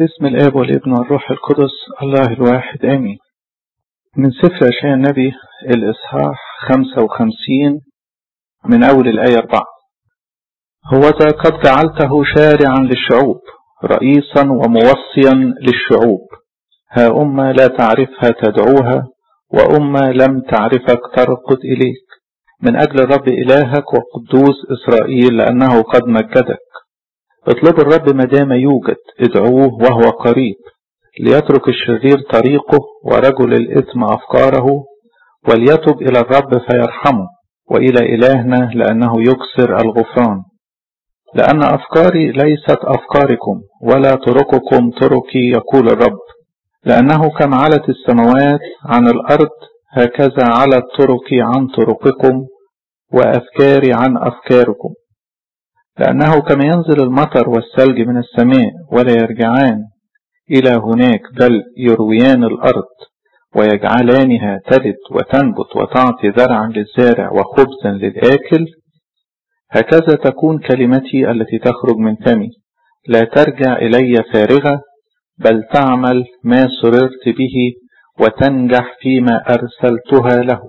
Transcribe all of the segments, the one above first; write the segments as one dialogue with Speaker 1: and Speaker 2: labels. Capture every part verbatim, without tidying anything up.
Speaker 1: باسم الآب والابن والروح القدس الله الواحد آمين. من سفر أشعياء النبي الإصحاح خمسة وخمسين من أول الآية أربعة. هوذا قد جعلته شارعا للشعوب رئيسا وموصيا للشعوب، ها أمة لا تعرفها تدعوها وأمة لم تعرفك ترقد إليك، من أجل الرب إلهك وقدوس إسرائيل لأنه قد مجدك. اطلب الرب مدام يوجد، ادعوه وهو قريب، ليترك الشرير طريقه ورجل الإثم أفكاره، وليتب إلى الرب فيرحمه وإلى إلهنا لأنه يكسر الغفران. لأن أفكاري ليست أفكاركم ولا طرقكم طرقي، يقول الرب، لأنه كما علت السماوات عن الأرض هكذا علت طرقي عن طرقكم وأفكاري عن أفكاركم. لأنه كما ينزل المطر والثلج من السماء ولا يرجعان إلى هناك، بل يرويان الأرض ويجعلانها تلد وتنبت وتعطي زرعا للزارع وخبزا للآكل، هكذا تكون كلمتي التي تخرج من فمي، لا ترجع إلي فارغة، بل تعمل ما سررت به وتنجح فيما أرسلتها له.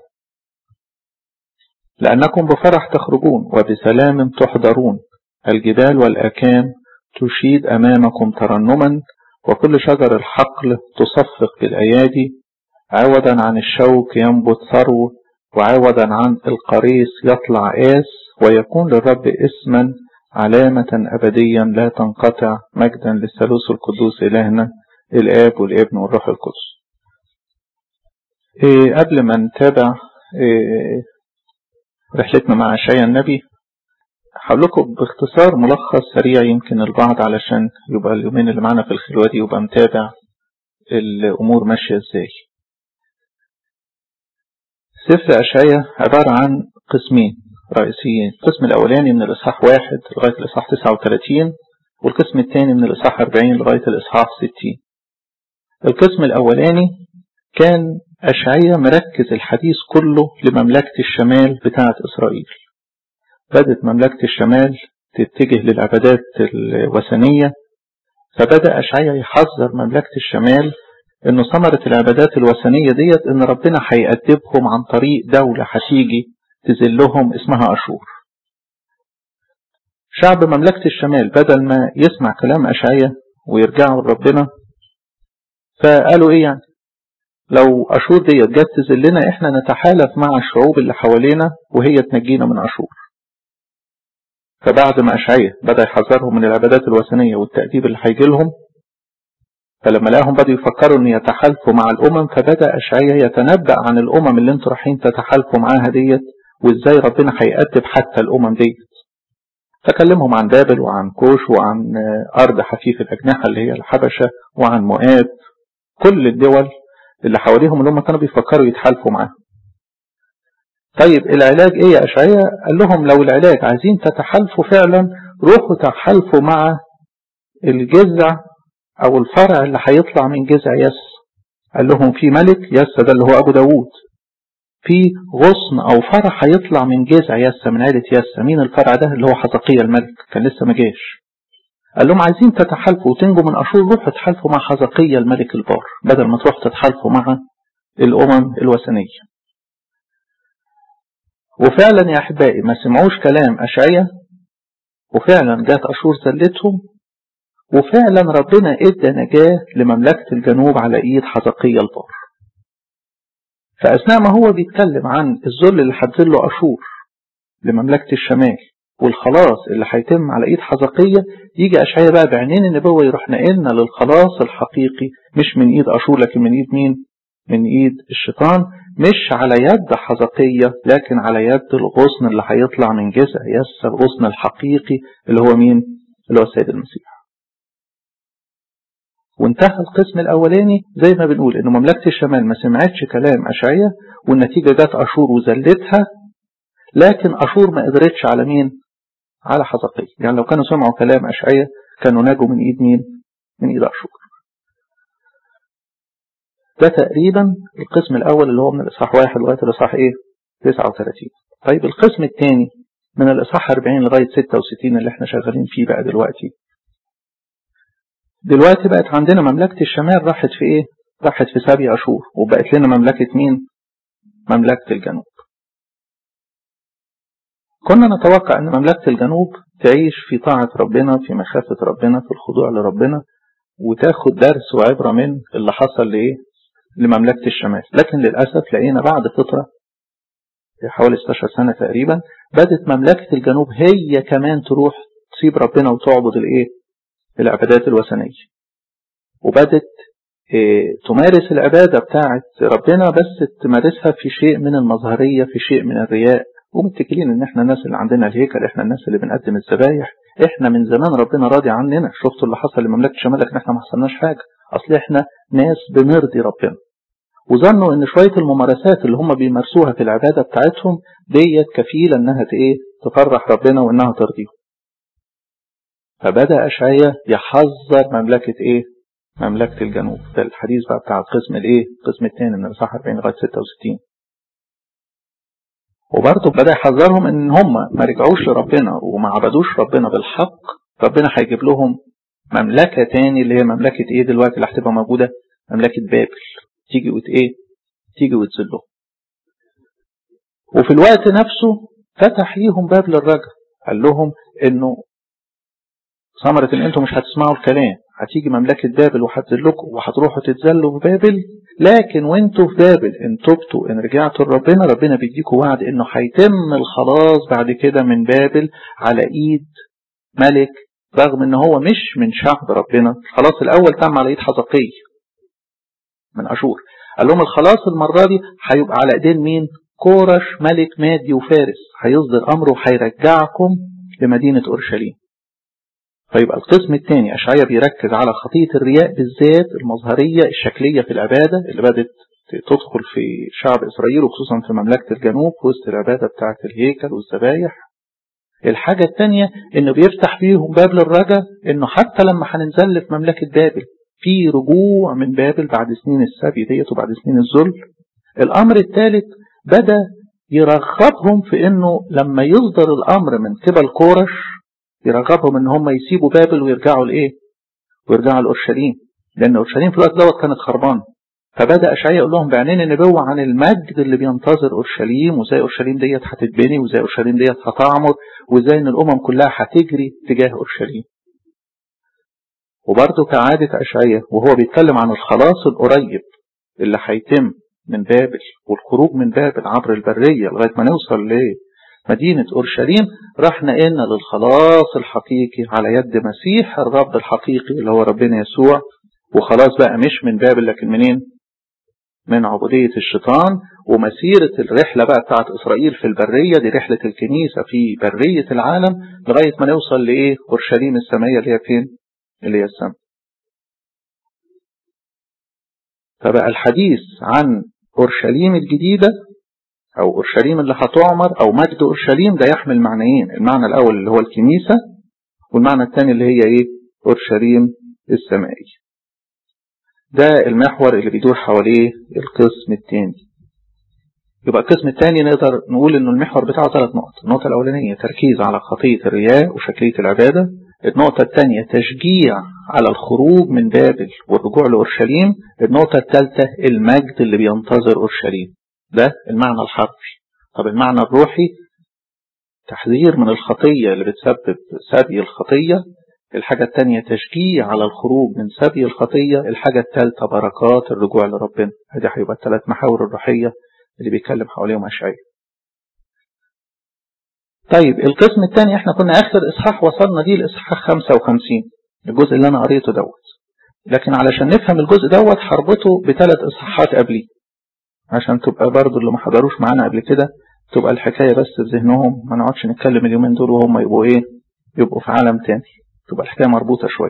Speaker 1: لأنكم بفرح تخرجون وبسلام تحضرون، الجبال والأكام تشيد أمامكم ترنما، وكل شجر الحقل تصفق بالأيادي. عوضا عن الشوك ينبت ثرو، وعوضا عن القريص يطلع آس، ويكون للرب اسما علامة أبديا لا تنقطع. مجدا للثالوث القدوس إلهنا الآب والابن والروح القدس. إيه قبل ما نتابع إيه رحلتنا مع أشعياء النبي، هقول لكم باختصار ملخص سريع يمكن البعض علشان يبقى اليومين اللي معنا في الخلوة دي يبقى متابع الأمور ماشية ازاي. سفر أشعياء عبارة عن قسمين رئيسيين، القسم الأولاني من الإصحاح واحد لغاية الإصحاح تسعة وثلاثين، والقسم الثاني من الإصحاح أربعين لغاية الإصحاح ستين. القسم الأولاني كان أشعياء مركز الحديث كله لمملكة الشمال بتاعة إسرائيل. بدأت مملكة الشمال تتجه للعبادات الوثنية، فبدأ أشعياء يحذر مملكة الشمال إنه ثمرة العبادات الوثنية ديت إن ربنا هيأدبهم عن طريق دولة هتيجي تذلهم اسمها أشور. شعب مملكة الشمال بدل ما يسمع كلام أشعياء ويرجعوا لربنا، فقالوا إيه يعني؟ لو أشور ديت جت تذلنا، إحنا نتحالف مع الشعوب اللي حوالينا وهي تنجينا من أشور. فبعد ما أشعياء بدأ يحذرهم من العبادات الوثنية والتأديب اللي هيجي لهم، فلما لقاهم بدأوا يفكروا ان يتحالفوا مع الأمم، فبدأ أشعياء يتنبأ عن الأمم اللي انتوا رايحين تتحالفوا معاها ديت، وازاي ربنا هيأدب حتى الأمم ديت. فكلمهم عن بابل وعن كوش وعن أرض حفيف الأجنحة اللي هي الحبشة وعن مؤاب، كل الدول اللي حواليهم اللي هم كانوا بيفكروا يتحالفوا معاها. طيب العلاج ايه يا أشعياء؟ قال لهم لو العلاج عايزين تتحالفوا فعلا، روحوا تحالفوا مع الجذع او الفرع اللي هيطلع من جذع يس. قال لهم في ملك يس ده اللي هو ابو داود، في غصن او فرع هيطلع من جذع يس من عيلة يس. مين الفرع ده؟ اللي هو حزقيا الملك، كان لسه ما جاش. قال لهم عايزين تتحالفوا وتنجوا من اشور، روحوا تتحالفوا مع حزقيا الملك البار بدل ما تروحوا تتحالفوا مع الامم الوثنية. وفعلا يا احبائي ما سمعوش كلام أشعياء، وفعلا جات اشور ذلتهم، وفعلا ربنا ادى نجاة لمملكة الجنوب على ايد حزقيا البار. فاثناء ما هو بيتكلم عن الذل اللي هتذله اشور لمملكة الشمال والخلاص اللي هيتم على ايد حزقيا، يجي أشعياء بقى بعينين النبوة يروح نقلنا للخلاص الحقيقي، مش من ايد اشور لكن من ايد مين؟ من ايد الشيطان، مش على يد حزقيا لكن على يد الغصن اللي هيطلع من جذع يس، الغصن الحقيقي اللي هو مين؟ اللي هو السيد المسيح. وانتهى القسم الأولاني زي ما بنقول إنه مملكة الشمال ما سمعتش كلام أشعياء، والنتيجة جت أشور وذلتها، لكن أشور ما قدرتش على مين؟ على حزقيا. يعني لو كانوا سمعوا كلام أشعياء كانوا نجوا من إيد مين؟ من إيد أشور. ده تقريبا القسم الأول اللي هو من الإصحاح واحد لغاية الإصحاح إيه؟ تسعة وثلاثين. طيب القسم الثاني من الإصحاح أربعين لغاية ستة وستين اللي احنا شغالين فيه بقى دلوقتي، دلوقتي بقت عندنا مملكة الشمال راحت في ايه؟ راحت في سبع أشور، وبقت لنا مملكة مين؟ مملكة الجنوب. كنا نتوقع ان مملكة الجنوب تعيش في طاعة ربنا، في مخافة ربنا، في الخضوع لربنا، وتاخد درس وعبرة من اللي حصل لإيه؟ لمملكة الشمال. لكن للأسف لقينا بعد فترة حوالي ستاشر سنة تقريبا بدت مملكة الجنوب هي كمان تروح تصيب ربنا وتعبد الإيه؟ العبادات الوثنية، وبدت إيه تمارس العبادة بتاعت ربنا، بس تمارسها في شيء من المظهرية، في شيء من الرياء، ومتكلين ان احنا الناس اللي عندنا الهيكل، احنا الناس اللي بنقدم الذبايح، احنا من زمان ربنا راضي عننا. شفتوا اللي حصل لمملكة الشمال، لكن احنا ما حصلناش حاجة، اصل احنا ناس بنرضي ربنا. وظنوا ان شوية الممارسات اللي هم بيمارسوها في العبادة بتاعتهم ديت كفيلة انها ايه تفرح ربنا وانها ترضيه. فبدأ أشعياء يحذر مملكة ايه؟ مملكة الجنوب. ده الحديث بقى بتاع القسم الايه؟ القسم الثاني من الإصحاح أربعين لغاية ستة وستين. وبرضه بدأ يحذرهم ان هم ما رجعوش لربنا وما عبدوش ربنا بالحق، ربنا هيجيب لهم مملكة تاني اللي هي مملكة ايه دلوقتي اللي هتبقى موجودة؟ مملكة بابل، تيجي وت ايه؟ تيجي وتذلهم. وفي الوقت نفسه فتح ليهم باب للرجع، قال لهم انه ثمرة ان انتم مش هتسمعوا الكلام، هتيجي مملكة بابل وهتذلكم وهتروحوا تتذلوا في بابل، لكن وانتوا في بابل ان تبتوا ان رجعتوا لربنا، ربنا بيديكوا وعد انه هيتم الخلاص بعد كده من بابل على ايد ملك، رغم ان هو مش من شعب ربنا. الخلاص الاول تم على ايد حزقية من اشور، قال لهم الخلاص المرة دي هيبقى على ايدين مين؟ كورش ملك مادي وفارس، هيصدر امره وهيرجعكم لمدينة اورشليم. فيبقى القسم الثاني أشعياء بيركز على خطية الرياء بالذات، المظهرية الشكلية في العبادة اللي بدت تدخل في شعب إسرائيل وخصوصا في مملكة الجنوب في وسط العبادة بتاعة الهيكل والذبايح. الحاجة الثانية إنه بيفتح فيهم باب للرجاء، إنه حتى لما هننزل في مملكة بابل في رجوع من بابل بعد سنين السبي ديت وبعد سنين الذل. الأمر الثالث بدأ يرغبهم في إنه لما يصدر الأمر من قبل كورش يرغبهم ان هم يسيبوا بابل ويرجعوا لايه؟ ويرجعوا لاورشليم، لان اورشليم في الوقت دوت كانت خربانه. فبدا اشعياء يقول لهم بعينين النبوه عن المجد اللي بينتظر اورشليم، وازاي اورشليم ديت هتتبني، وازاي اورشليم ديت هتعمر، وازاي ان الامم كلها هتجري تجاه اورشليم. وبرضه كعاده اشعياء وهو بيتكلم عن الخلاص القريب اللي هيتم من بابل والخروج من بابل عبر البريه لغايه ما نوصل ليه مدينة أورشليم، راح نقلنا للخلاص الحقيقي على يد مسيح الرب الحقيقي اللي هو ربنا يسوع. وخلاص بقى مش من بابل لكن منين؟ من عبودية الشيطان. ومسيرة الرحلة بقى بتاعت إسرائيل في البرية دي رحلة الكنيسة في برية العالم لغاية ما نوصل لإيه؟ أورشليم السمائية اللي هي فين؟ اللي هي السماء. فبقى الحديث عن أورشليم الجديدة أو أورشليم اللي هتعمر أو مجد أورشليم ده يحمل معنيين، المعنى الأول اللي هو الكنيسة، والمعنى الثاني اللي هي إيه؟ أورشليم السمائي. ده المحور اللي بيدور حواليه القسم الثاني. يبقى القسم الثاني نقدر نقول إنه المحور بتاعه ثلاث نقط. النقطة الأولانية تركيز على خطية الرياء وشكلية العبادة. النقطة الثانية تشجيع على الخروج من بابل والرجوع لأورشليم. النقطة الثالثة المجد اللي بينتظر أورشليم. ده المعنى الحرفي. طب المعنى الروحي تحذير من الخطية اللي بتسبب سبي الخطية. الحاجة الثانية تشجيع على الخروج من سبي الخطية. الحاجة الثالثة بركات الرجوع لربنا. هذه هيبقى الثلاث محاور الروحية اللي بيتكلم حواليهم أشعياء. طيب القسم الثاني احنا كنا آخر إصحاح وصلنا دي الإصحاح خمسة وخمسين، الجزء اللي أنا قريته دوت. لكن علشان نفهم الجزء دوت هربطه بثلاث إصحاحات قبليه عشان تبقى برضو اللي ما حضروش معانا قبل كده تبقى الحكاية بس في ذهنهم، ما نقعدش نتكلم اليومين دول وهم يبقوا ايه؟ يبقوا في عالم تاني، تبقى الحكاية مربوطة شوية.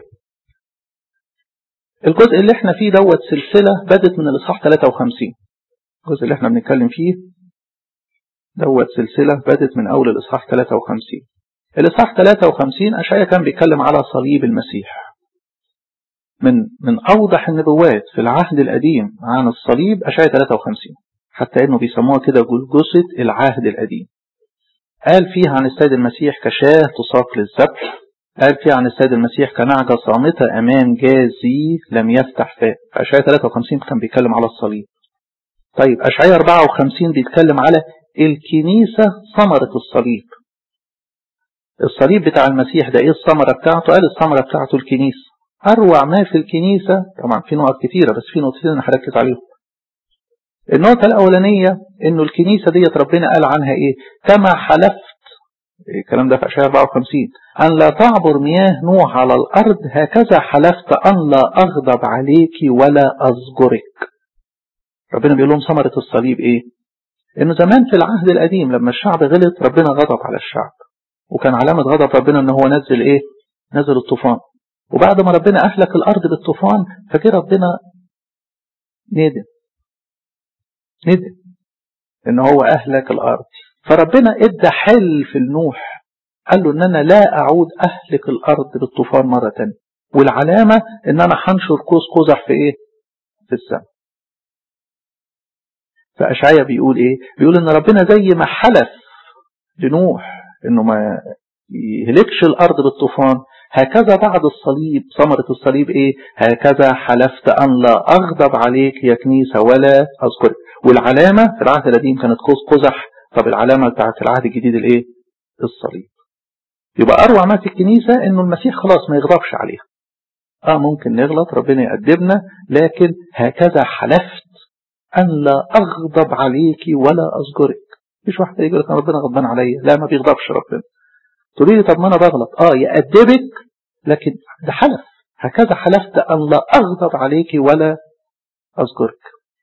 Speaker 1: الجزء اللي احنا فيه دوت سلسلة بدت من الإصحاح ثلاثة وخمسين. الجزء اللي احنا بنتكلم فيه دوت سلسلة بدت من أول الإصحاح ثلاثة وخمسين. الإصحاح ثلاثة وخمسين أشعياء كان بيتكلم على صليب المسيح. من من أوضح النبوات في العهد القديم عن الصليب أشعياء ثلاثة وخمسين، حتى إنه بيسموها كده جلجثة العهد القديم. قال فيها عن السيد المسيح كشاة تساق للذبح، قال فيه عن السيد المسيح كنعجة صامتة أمام جازي لم يفتح فاه. أشعياء ثلاثة وخمسين كان بيتكلم على الصليب. طيب أشعياء أربعة وخمسين بيتكلم على الكنيسة ثمرة الصليب. الصليب بتاع المسيح ده ايه الثمرة بتاعته؟ قال الثمرة بتاعته الكنيسة. أروع ما في الكنيسة، طبعا في نقط كتيرة بس في نقطتين أنا هركز عليهم. النقطة الأولانية إنه الكنيسة ديت ربنا قال عنها إيه؟ كما حلفت، الكلام ده في أشعياء أربعة وخمسين، أن لا تعبر مياه نوح على الأرض، هكذا حلفت أن لا أغضب عليك ولا أزجرك. ربنا بيقول لهم ثمرة الصليب إيه؟ إنه زمان في العهد القديم لما الشعب غلط ربنا غضب على الشعب، وكان علامة غضب ربنا إن هو نزل إيه؟ نزل الطوفان. وبعد ما ربنا أهلك الأرض بالطوفان فجأة ربنا ندم ندم إن هو أهلك الأرض، فربنا إدى حل في النوح، قال له إن أنا لا أعود أهلك الأرض بالطوفان مرة تانية، والعلامة إن أنا هنشر قوس قزح في إيه؟ في السماء. فأشعياء بيقول إيه؟ بيقول إن ربنا زي ما حلف لنوح إنه ما يهلكش الأرض بالطوفان، هكذا بعد الصليب ثمرة الصليب إيه؟ هكذا حلفت أن لا أغضب عليك يا كنيسة ولا أذكرك. والعلامة في العهد القديم كانت قوس قزح، طب العلامة بتاعت العهد الجديد الإيه؟ الصليب. يبقى أروع ما في الكنيسة إنه المسيح خلاص ما يغضبش عليها. آه ممكن نغلط ربنا يقدمنا، لكن هكذا حلفت أن لا أغضب عليك ولا أذكرك. مفيش واحد يقول لك ربنا غضبان عليا، لا ما بيغضبش ربنا. تقولي لي طب ما أنا بغلط، آه يأدبك، لكن ده حلف، هكذا حلفت أن لا أغضب عليك ولا أذكرك.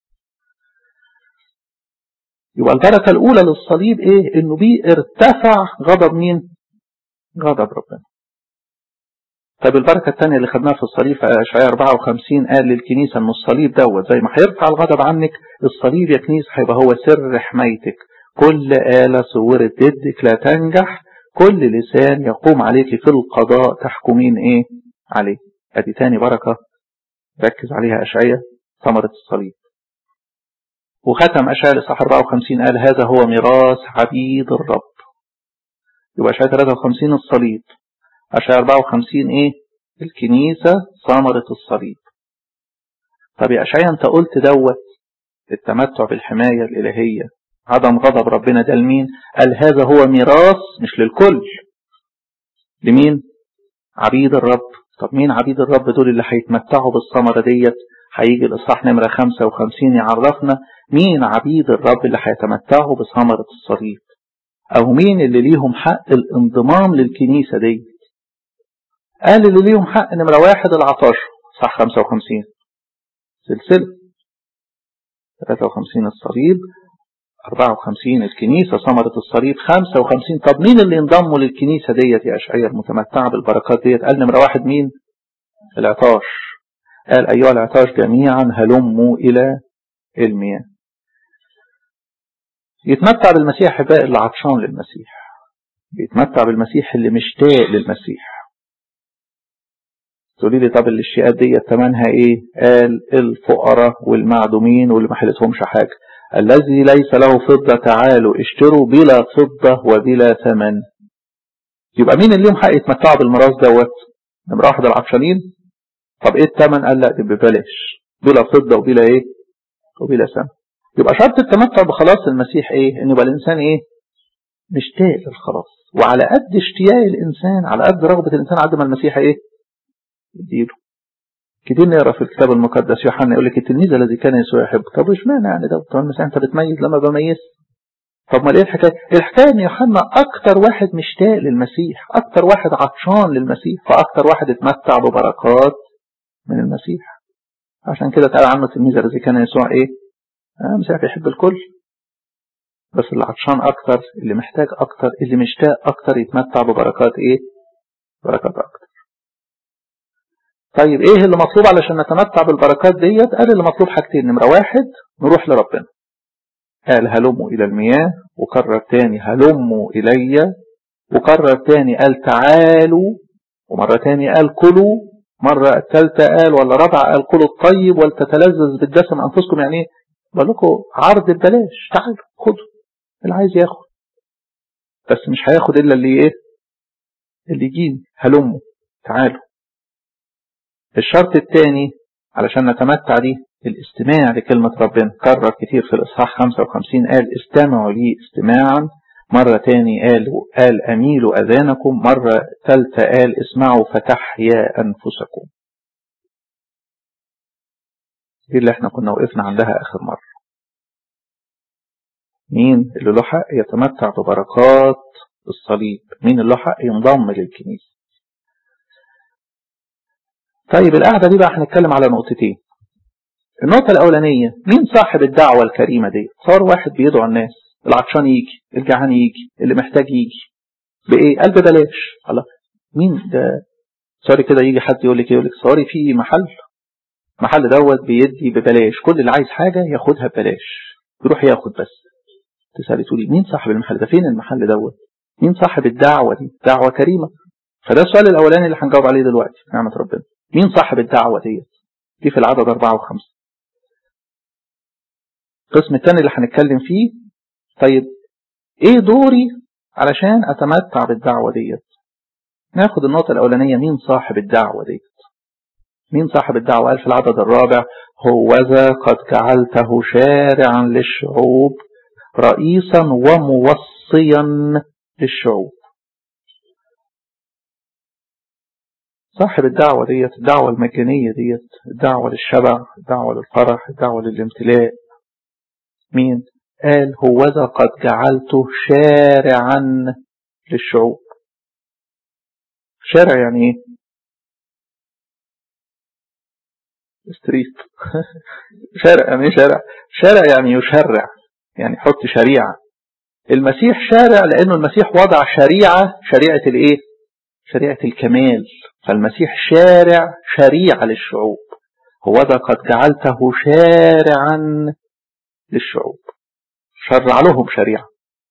Speaker 1: يبقى البركة الأولى للصليب إيه؟ إنه بيه ارتفع غضب مين؟ غضب ربنا. طيب البركة الثانية اللي خدناها في الصليب في أشعياء أربعة وخمسين، قال للكنيسة إن الصليب دوت زي ما هيرفع الغضب عنك، الصليب يا كنيسة هيبقى هو سر حمايتك. كل آلة صورت ضدك لا تنجح، كل لسان يقوم عليك في القضاء تحكمين إيه؟ عليه. أدي تاني بركة ركز عليها أشعياء، ثمرة الصليب. وختم أشعياء الإصحاح أربعة وخمسين قال هذا هو ميراث عبيد الرب. يبقى أشعياء ثلاثة وخمسين الصليب، أشعياء أربعة وخمسين إيه؟ الكنيسة ثمرة الصليب. طب يا أشعياء أنت قلت دوت التمتع بالحماية الإلهية، عدم غضب ربنا ده لمين؟ قال هذا هو ميراث مش للكل، لمين؟ عبيد الرب. طب مين عبيد الرب دول اللي هيتمتعوا بالثمرة ديت؟ هيجي الإصحاح نمرة خمسة وخمسين يعرفنا مين عبيد الرب اللي هيتمتعوا بثمرة الصليب، أو مين اللي ليهم حق الانضمام للكنيسة دي. قال اللي ليهم حق نمرة واحد العطاش، صح خمسة وخمسين سلسلة، ثلاثة وخمسين الصليب، أربعة وخمسين الكنيسة ثمرة الصليب، خمسة وخمسين طب مين اللي انضموا للكنيسة ديت يا أشعياء المتمتعة بالبركات ديت؟ قال نمرة واحد مين؟ العطاش. قال أيها العطاش جميعا هلموا إلى المياه. يتمتع بالمسيح حباء اللي عطشان للمسيح، يتمتع بالمسيح اللي مشتاق للمسيح. تقولي لي طب الاشتياقات دي ثمنها ايه؟ قال الفقراء والمعدومين واللي ما حلتهمش حاجه. الذي ليس له فضه تعالوا اشتروا بلا فضه وبلا ثمن. يبقى مين اللي لهم حق يتمتعوا بالميراث دوت؟ نمره واحد العطشانين. طب ايه الثمن؟ قال لا ببلاش، بلا فضه وبلا ايه؟ وبلا ثمن. يبقى شرط التمتع بخلاص المسيح ايه؟ ان يبقى الانسان ايه؟ مشتاق للخلاص، وعلى قد اشتياق الانسان على قد رغبه الانسان قد ما المسيح ايه؟ يديله. كتير نقرا في الكتاب المقدس يوحنا يقول لك التلميذ الذي كان يسوع يحب. طب وش معنى يعني ده؟ طب المسيح انت بتميز لما بميز؟ طب ما ايه الحكايه؟ الحكايه ان يوحنا اكتر واحد مشتاق للمسيح، اكتر واحد عطشان للمسيح، فاكتر واحد اتمتع ببركات من المسيح. عشان كده اتقال عنه التلميذ الذي كان يسوع ايه؟ آه المسيح بيحب الكل، بس اللي عطشان اكتر، اللي محتاج اكتر، اللي مشتاق اكتر يتمتع ببركات ايه؟ بركات اكتر. طيب ايه اللي مطلوب علشان نتمتع بالبركات ديت؟ قال اللي مطلوب حاجتين، نمرة واحد نروح لربنا. قال هلموا الى المياه، وكرر تاني هلموا الي، وكرر تاني قال تعالوا، ومرة تاني قال كلوا، مرة الثالثة قال ولا رابعة قال كلوا الطيب ولتتلذذ بالدسم انفسكم. يعني ايه؟ بقول لكم عرض ببلاش، تعالوا خدوا اللي عايز ياخد، بس مش هياخد الا اللي ايه؟ اللي يجيني هلموا تعالوا. الشرط الثاني علشان نتمتع دي الاستماع لكلمة ربنا. كرر كتير في الإصحاح خمسة وخمسين قال استمعوا لي استماعا، مرة تاني قال قال أميلوا أذانكم، مرة ثالثة قال اسمعوا فتحيا أنفسكم. دي اللي احنا كنا وقفنا عندها آخر مرة. مين اللي له حق يتمتع ببركات الصليب؟ مين اللي له حق ينضم للكنيسة؟ طيب القعدة دي بقى هنتكلم على نقطتين. النقطة الأولانية مين صاحب الدعوة الكريمة دي؟ صار واحد بيدعو الناس، العطشان يجي، الجعان يجي، اللي محتاج يجي بإيه؟ قلب بلاش. الله، مين ده؟ صاري كده يجي حد يقول لك يقول لك صاري في محل محل دوت بيدي ببلاش، كل اللي عايز حاجة ياخدها ببلاش، يروح ياخد. بس تسألي تقولي مين صاحب المحل ده؟ فين المحل دوت؟ مين صاحب الدعوة دي؟ دعوة كريمة. فده السؤال الأولاني اللي هنجاوب عليه دلوقتي نعمة ربنا. مين صاحب الدعوة دي؟ دي في العدد أربعة وخمسة. القسم الثاني اللي هنتكلم فيه، طيب ايه دوري علشان اتمتع بالدعوة ديت؟ ناخد النقطة الأولانية مين صاحب الدعوة ديت؟ مين صاحب الدعوة؟ قال في العدد الرابع هوذا قد جعلته شارعا للشعوب رئيسا وموصيا للشعوب. صاحب الدعوة ديت، الدعوة المجانية ديت، الدعوة للشبع، الدعوة للفرح، الدعوة للامتلاء. مين؟ قال هوذا قد جعلته شارعا للشعوب. شارع يعني ايه؟ ستريت. شارع يعني ايه؟ شارع شارع يعني يشرع، يعني حط شريعة. المسيح شارع لأنه المسيح وضع شريعة، شريعة الايه؟ شريعة الكمال. فالمسيح شارع شريعة للشعوب. هوذا قد جعلته شارعا للشعوب، شرع لهم شريعة.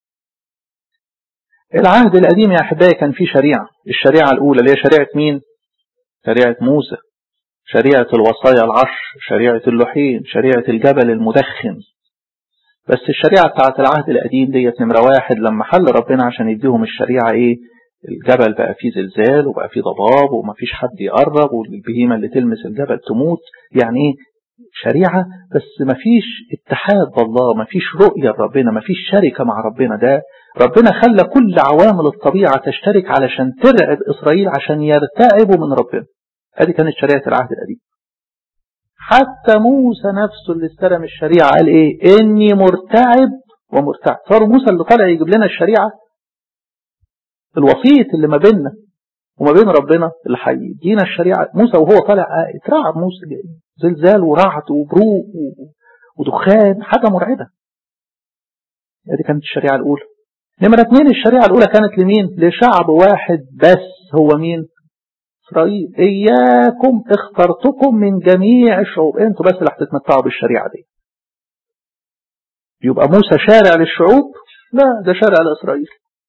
Speaker 1: العهد القديم يا أحبائي كان فيه شريعة. الشريعة الأولى اللي هي شريعة مين؟ شريعة موسى، شريعة الوصايا العشر، شريعة اللوحين، شريعة الجبل المدخن. بس الشريعة بتاعت العهد القديم ديت نمرة واحد، لما حل ربنا عشان يديهم الشريعة ايه؟ الجبل بقى فيه زلزال وبقى فيه ضباب ومفيش حد يقرب، والبهيمة اللي تلمس الجبل تموت. يعني ايه؟ شريعة بس مفيش اتحاد بالله، مفيش رؤية لربنا، مفيش شركة مع ربنا. ده ربنا خلى كل عوامل الطبيعة تشترك علشان ترعب إسرائيل عشان يرتعبوا من ربنا. هذه كانت شريعة العهد القديم. حتى موسى نفسه اللي استلم الشريعة قال ايه؟ اني مرتعب ومرتعب. صار موسى اللي طالع يجيب لنا الشريعة، الوسيط اللي ما بيننا وما بين ربنا اللي هيدينا الشريعة. موسى وهو طالع اترعب، موسى زلزال ورعد وبروق ودخان، حاجة مرعبة. هذه كانت الشريعة الأولى. نمرة اثنين، الشريعة الأولى كانت لمين؟ لشعب واحد بس، هو مين؟ إسرائيل. إياكم اخترتكم من جميع الشعوب، انتوا بس اللي هتتمتعوا بالشريعة دي. يبقى موسى شارع للشعوب؟ لا، ده شارع لإسرائيل.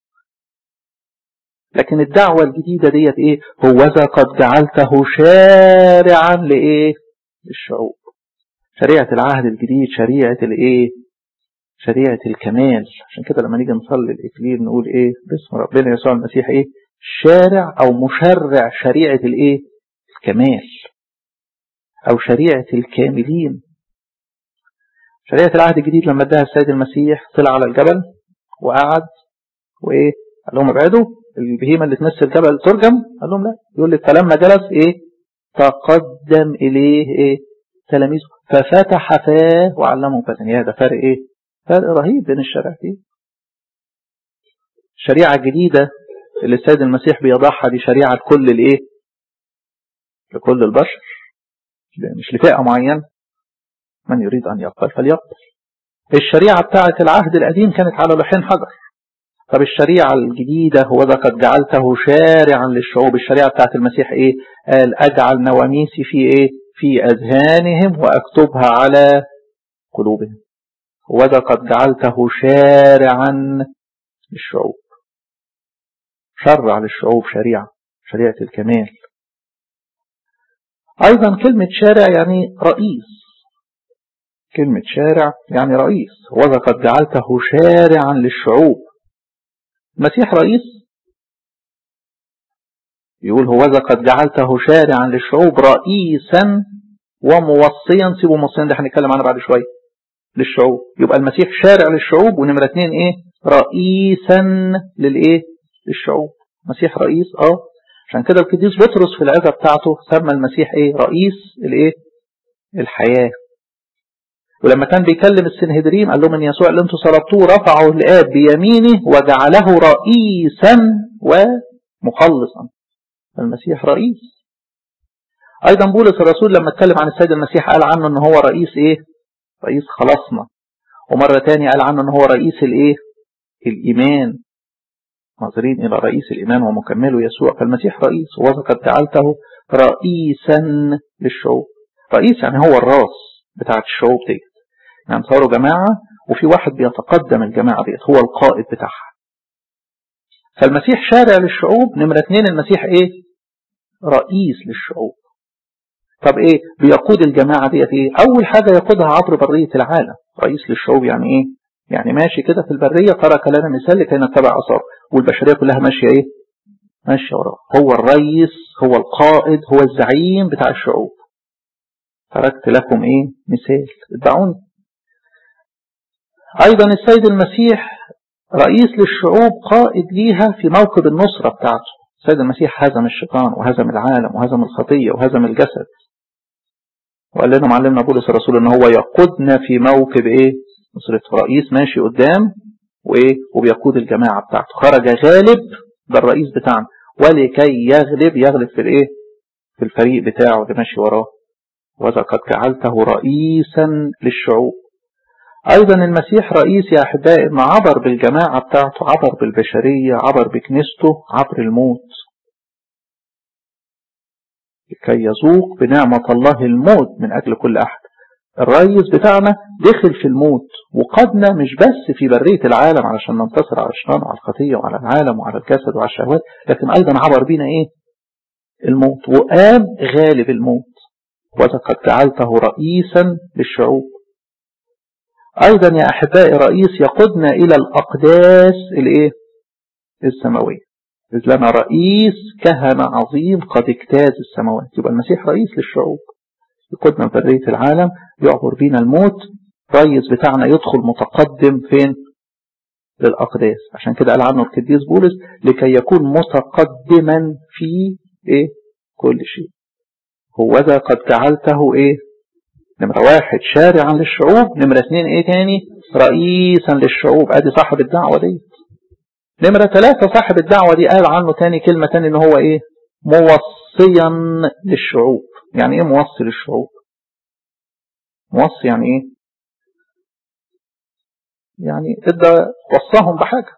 Speaker 1: لكن الدعوة الجديدة ديت ايه؟ هوذا قد جعلته شارعا لإيه؟ للشعوب. شريعة العهد الجديد شريعة الايه؟ شريعة الكمال. عشان كده لما نيجي نصلي الإكليل نقول ايه؟ باسم ربنا يسوع المسيح ايه؟ شارع او مشرع شريعة الايه؟ الكمال، او شريعة الكاملين. شريعة العهد الجديد لما اداها السيد المسيح طلع على الجبل وقعد وايه؟ قال لهم ابعدوا، البهيمة اللي تمس الجبل ترجم. قال لهم لا. يقول لك فلما جلس ايه؟ تقدم اليه ايه؟ تلاميذه ففتح فاه وعلمهم فتنياه. ده فرق ايه؟ فرق رهيب بين الشريعتين. الشريعة الجديدة اللي السيد المسيح بيضعها دي شريعة لكل الايه؟ لكل البشر، مش لفئة معينة. من يريد أن يقبل فليقبل. الشريعة بتاعة العهد القديم كانت على لوحين حجر. طب الشريعة الجديدة هو ذا قد جعلته شارعا للشعوب. الشريعة بتاعة المسيح ايه؟ قال أجعل نواميسي في ايه؟ في أذهانهم وأكتبها على قلوبهم. هو ذا قد جعلته شارعا للشعوب. شرع للشعوب شريعة، شريعة الكمال. أيضا كلمة شارع يعني رئيس. كلمة شارع يعني رئيس. هو ذا قد جعلته شارعا للشعوب. المسيح رئيس يقول هوذا قد جعلته شارعا للشعوب رئيسا وموصيا. سيبوا موصيا ده هنتكلم عنه بعد شويه. للشعوب يبقى المسيح شارع للشعوب، ونمرة اتنين ايه؟ رئيسا للايه؟ للشعوب. مسيح رئيس اه عشان كده القديس بطرس في العظة بتاعته سمى المسيح ايه؟ رئيس الايه؟ الحياة. ولما كان بيكلم السنهدرين قال لهم ان يسوع اللي انتم صلبتوه رفعه الآب بيمينه وجعله رئيسا ومخلصا. المسيح رئيس. ايضا بولس الرسول لما اتكلم عن السيد المسيح قال عنه ان هو رئيس ايه؟ رئيس خلاصنا. ومرة تانية قال عنه ان هو رئيس الايه؟ الايمان. ناظرين الى رئيس الايمان ومكمله يسوع. فالمسيح رئيس، وقد جعلته رئيسا للشعوب. رئيس يعني هو الراس بتاعت الشعوب ديت. يعني صاروا جماعة وفي واحد بيتقدم الجماعة ديت هو القائد بتاعها. فالمسيح شارع للشعوب. نمرة اتنين المسيح ايه؟ رئيس للشعوب. طب ايه بيقود الجماعة ديت ايه؟ اول حاجة يقودها عبر برية العالم. رئيس للشعوب يعني ايه؟ يعني ماشي كده في البرية ترك لنا مثال لكي نتبع اثاره، والبشرية كلها ماشية ايه؟ ماشية وراه. هو الرئيس، هو القائد، هو الزعيم بتاع الشعوب. تركت لكم ايه؟ مثال، اتبعوني. ايضا السيد المسيح رئيس للشعوب، قائد ليها في موكب النصرة بتاعته. السيد المسيح هزم الشيطان وهزم العالم وهزم الخطية وهزم الجسد. وقال لنا معلمنا بولس الرسول ان هو يقودنا في موكب ايه؟ نصرته. رئيس ماشي قدام وايه؟ وبيقود الجماعة بتاعته. خرج غالب، ده الرئيس بتاعنا، ولكي يغلب يغلب في الايه؟ في الفريق بتاعه اللي ماشي وراه. وذا قد جعلته رئيسا للشعوب. ايضا المسيح رئيس يا احبائي انه عبر بالجماعة بتاعته، عبر بالبشرية، عبر بكنيسته، عبر الموت لكي يذوق بنعمة الله الموت من اجل كل احد. الرئيس بتاعنا دخل في الموت وقدنا مش بس في برية العالم علشان ننتصر على الشيطان وعلى الخطية وعلى العالم وعلى الجسد وعلى الشهوات، لكن ايضا عبر بينا ايه؟ الموت، وقام غالب الموت. وقد جعلته رئيسا للشعوب. ايضا يا احبائي رئيس يقودنا الى الاقداس الايه؟ السماوية. اذ لنا رئيس كهنة عظيم قد اجتاز السماوات. يبقى المسيح رئيس للشعوب، يقودنا برية العالم، يعبر بينا الموت. رئيس بتاعنا يدخل متقدم فين؟ للأقداس. عشان كده قال عنه القديس بولس لكي يكون متقدما في ايه؟ كل شيء. هوذا قد جعلته ايه؟ نمرة واحد شارعا للشعوب. نمرة اثنين ايه تاني؟ رئيسا للشعوب. ادي صاحب الدعوة دي. نمرة ثلاثة صاحب الدعوة دي قال عنه تاني كلمة تاني ان هو ايه؟ موصيا للشعوب. يعني ايه موصي للشعوب؟ موصي يعني ايه؟ يعني ادى وصاهم بحاجة،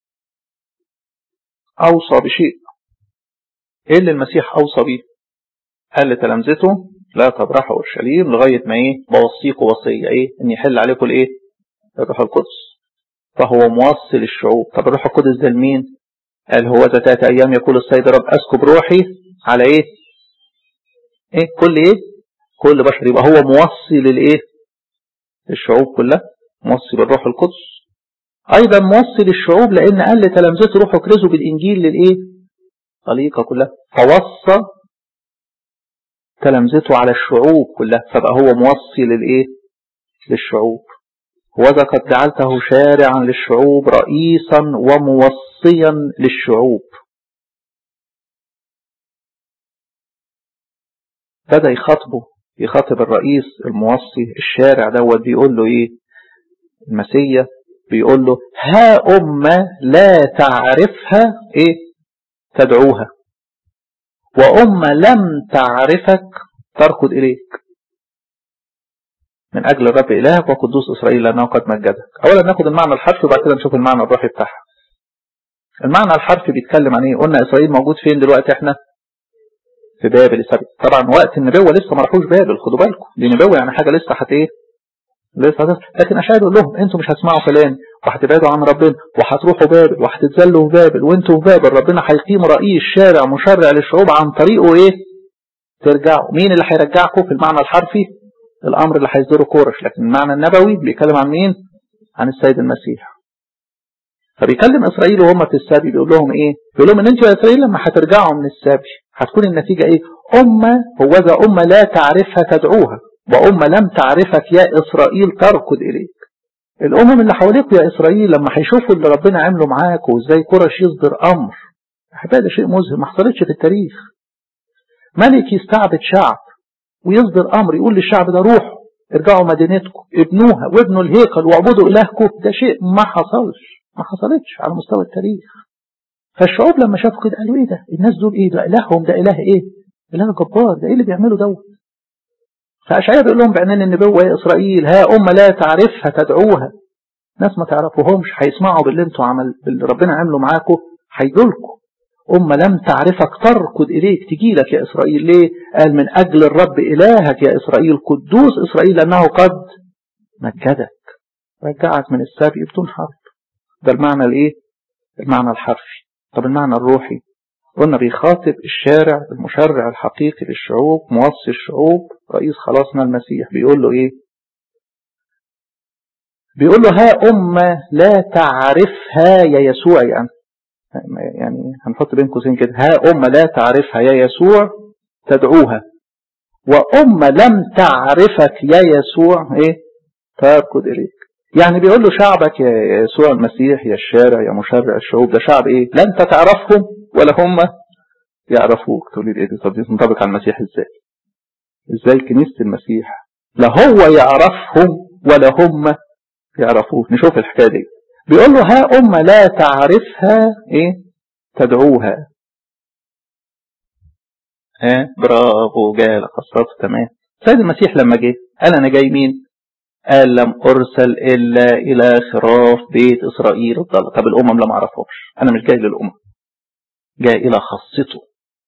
Speaker 1: اوصى بشيء. ايه اللي المسيح اوصى بيه؟ قال لتلامذته لا تبرحوا اورشليم لغاية ما ايه؟ بوصيكوا وصية ايه؟ ان يحل عليكم الايه؟ الروح القدس. فهو موصي للشعوب. طب الروح القدس ده لمين؟ قال هو ذا تلات ايام يقول السيد رب اسكب روحي على ايه؟ ايه؟ كل ايه؟ كل بشر. يبقى هو موصي للايه؟ للشعوب كلها، موصي بالروح القدس. ايضا موصي للشعوب لان قال لتلامذته روحوا اكرزوا بالانجيل للايه؟ خليقة كلها. فوصى تلامذته على الشعوب كلها، فبقى هو موصي للايه؟ للشعوب. وذا قد جعلته شارعا للشعوب رئيسا وموصيا للشعوب. بدأ يخاطبه، يخاطب الرئيس الموصي الشارع دوت. بيقول له ايه؟ المسيح بيقول له ها أمة لا تعرفها ايه؟ تدعوها، وأمة لم تعرفك تركض إليك، من أجل الرب إلهك وقدوس إسرائيل لأنه قد مجدك. أولا ناخد المعنى الحرفي وبعد كده نشوف المعنى الروحي بتاعها. المعنى الحرفي بيتكلم عن ايه؟ قلنا إسرائيل موجود فين دلوقتي؟ احنا في بابل السبت. طبعا وقت النبوة لسه ما راحوش بابل، خدوا بالكم دي نبوة يعني حاجة لسه هت ايه؟ لسه هت... لكن أشعياء يقول لهم انتوا مش هتسمعوا كلام وهتبعدوا عن ربنا وهتروحوا بابل وهتتذلوا في بابل، وانتوا في بابل ربنا هيقيم رئيس شارع مشرع للشعوب عن طريقه ايه؟ ترجعوا. مين اللي هيرجعكم في المعنى الحرفي؟ الأمر اللي هيصدره كورش. لكن المعنى النبوي بيتكلم عن مين؟ عن السيد المسيح. فبيكلم إسرائيل وهم في السبي بيقول لهم إيه؟ بيقول لهم إن أنتوا يا إسرائيل لما هترجعوا من السبي هتكون النتيجة إيه؟ أمة هوذا أمة لا تعرفها تدعوها وأمة لم تعرفك يا إسرائيل تركض إليك. الأمم اللي حواليكوا يا إسرائيل لما هيشوفوا اللي ربنا عمله معاكوا وإزاي كورش يصدر أمر، ده شيء مذهل ما حصلتش في التاريخ. ملك يستعبد شعب ويصدر أمر يقول للشعب ده روحوا ارجعوا مدينتكم ابنوها وابنوا الهيكل واعبدوا إلهكم، ده شيء ما حصلش ما حصلتش على مستوى التاريخ. فالشعوب لما شافوا كده قالوا ايه ده؟ الناس دول ايه ده؟ إلههم ده إله ايه؟ إله جبار، ده ايه اللي بيعملوا دوت؟ فأشعياء بيقول لهم بعنان النبوة يا إسرائيل ها أمة لا تعرفها تدعوها، ناس ما تعرفوهمش هيسمعوا باللي انتوا عمل باللي ربنا عمله معاكم هيجولكم. أمة لم تعرفك تركض إليك تجي لك يا إسرائيل. ليه؟ قال من أجل الرب إلهك يا إسرائيل قدوس إسرائيل لأنه قد مجدك رجعك من السبي بدون حرب. ده المعنى الإيه؟ المعنى الحرفي. طب المعنى الروحي قلنا بيخاطب الشارع المشرع الحقيقي للشعوب موصي الشعوب رئيس خلاصنا المسيح. بيقول له إيه؟ بيقول له ها أمة لا تعرفها يا يسوع. يعني يعني هنحط بين قوسين كده ها أمة لا تعرفها يا يسوع تدعوها وأمة لم تعرفك يا يسوع ايه تركض إليك. يعني بيقول له شعبك يا يسوع المسيح يا الشارع يا مشرع الشعوب ده شعب ايه لا انت تعرفهم ولا هم يعرفوك. تقول لي ايه دي؟ طب دي تنطبق على المسيح ازاي؟ ازاي كنيسة المسيح لا هو يعرفهم ولا هم يعرفوه؟ نشوف الحكاية دي. بيقول له ها أمة لا تعرفها ايه تدعوها. ها برافو جاء خاصته تمام. سيد المسيح لما جه قال انا جاي مين؟ قال لم ارسل الا الى خراف بيت اسرائيل الضالة. طب الامم لم اعرفهمش، انا مش جاي للامم، جاي الى خاصته.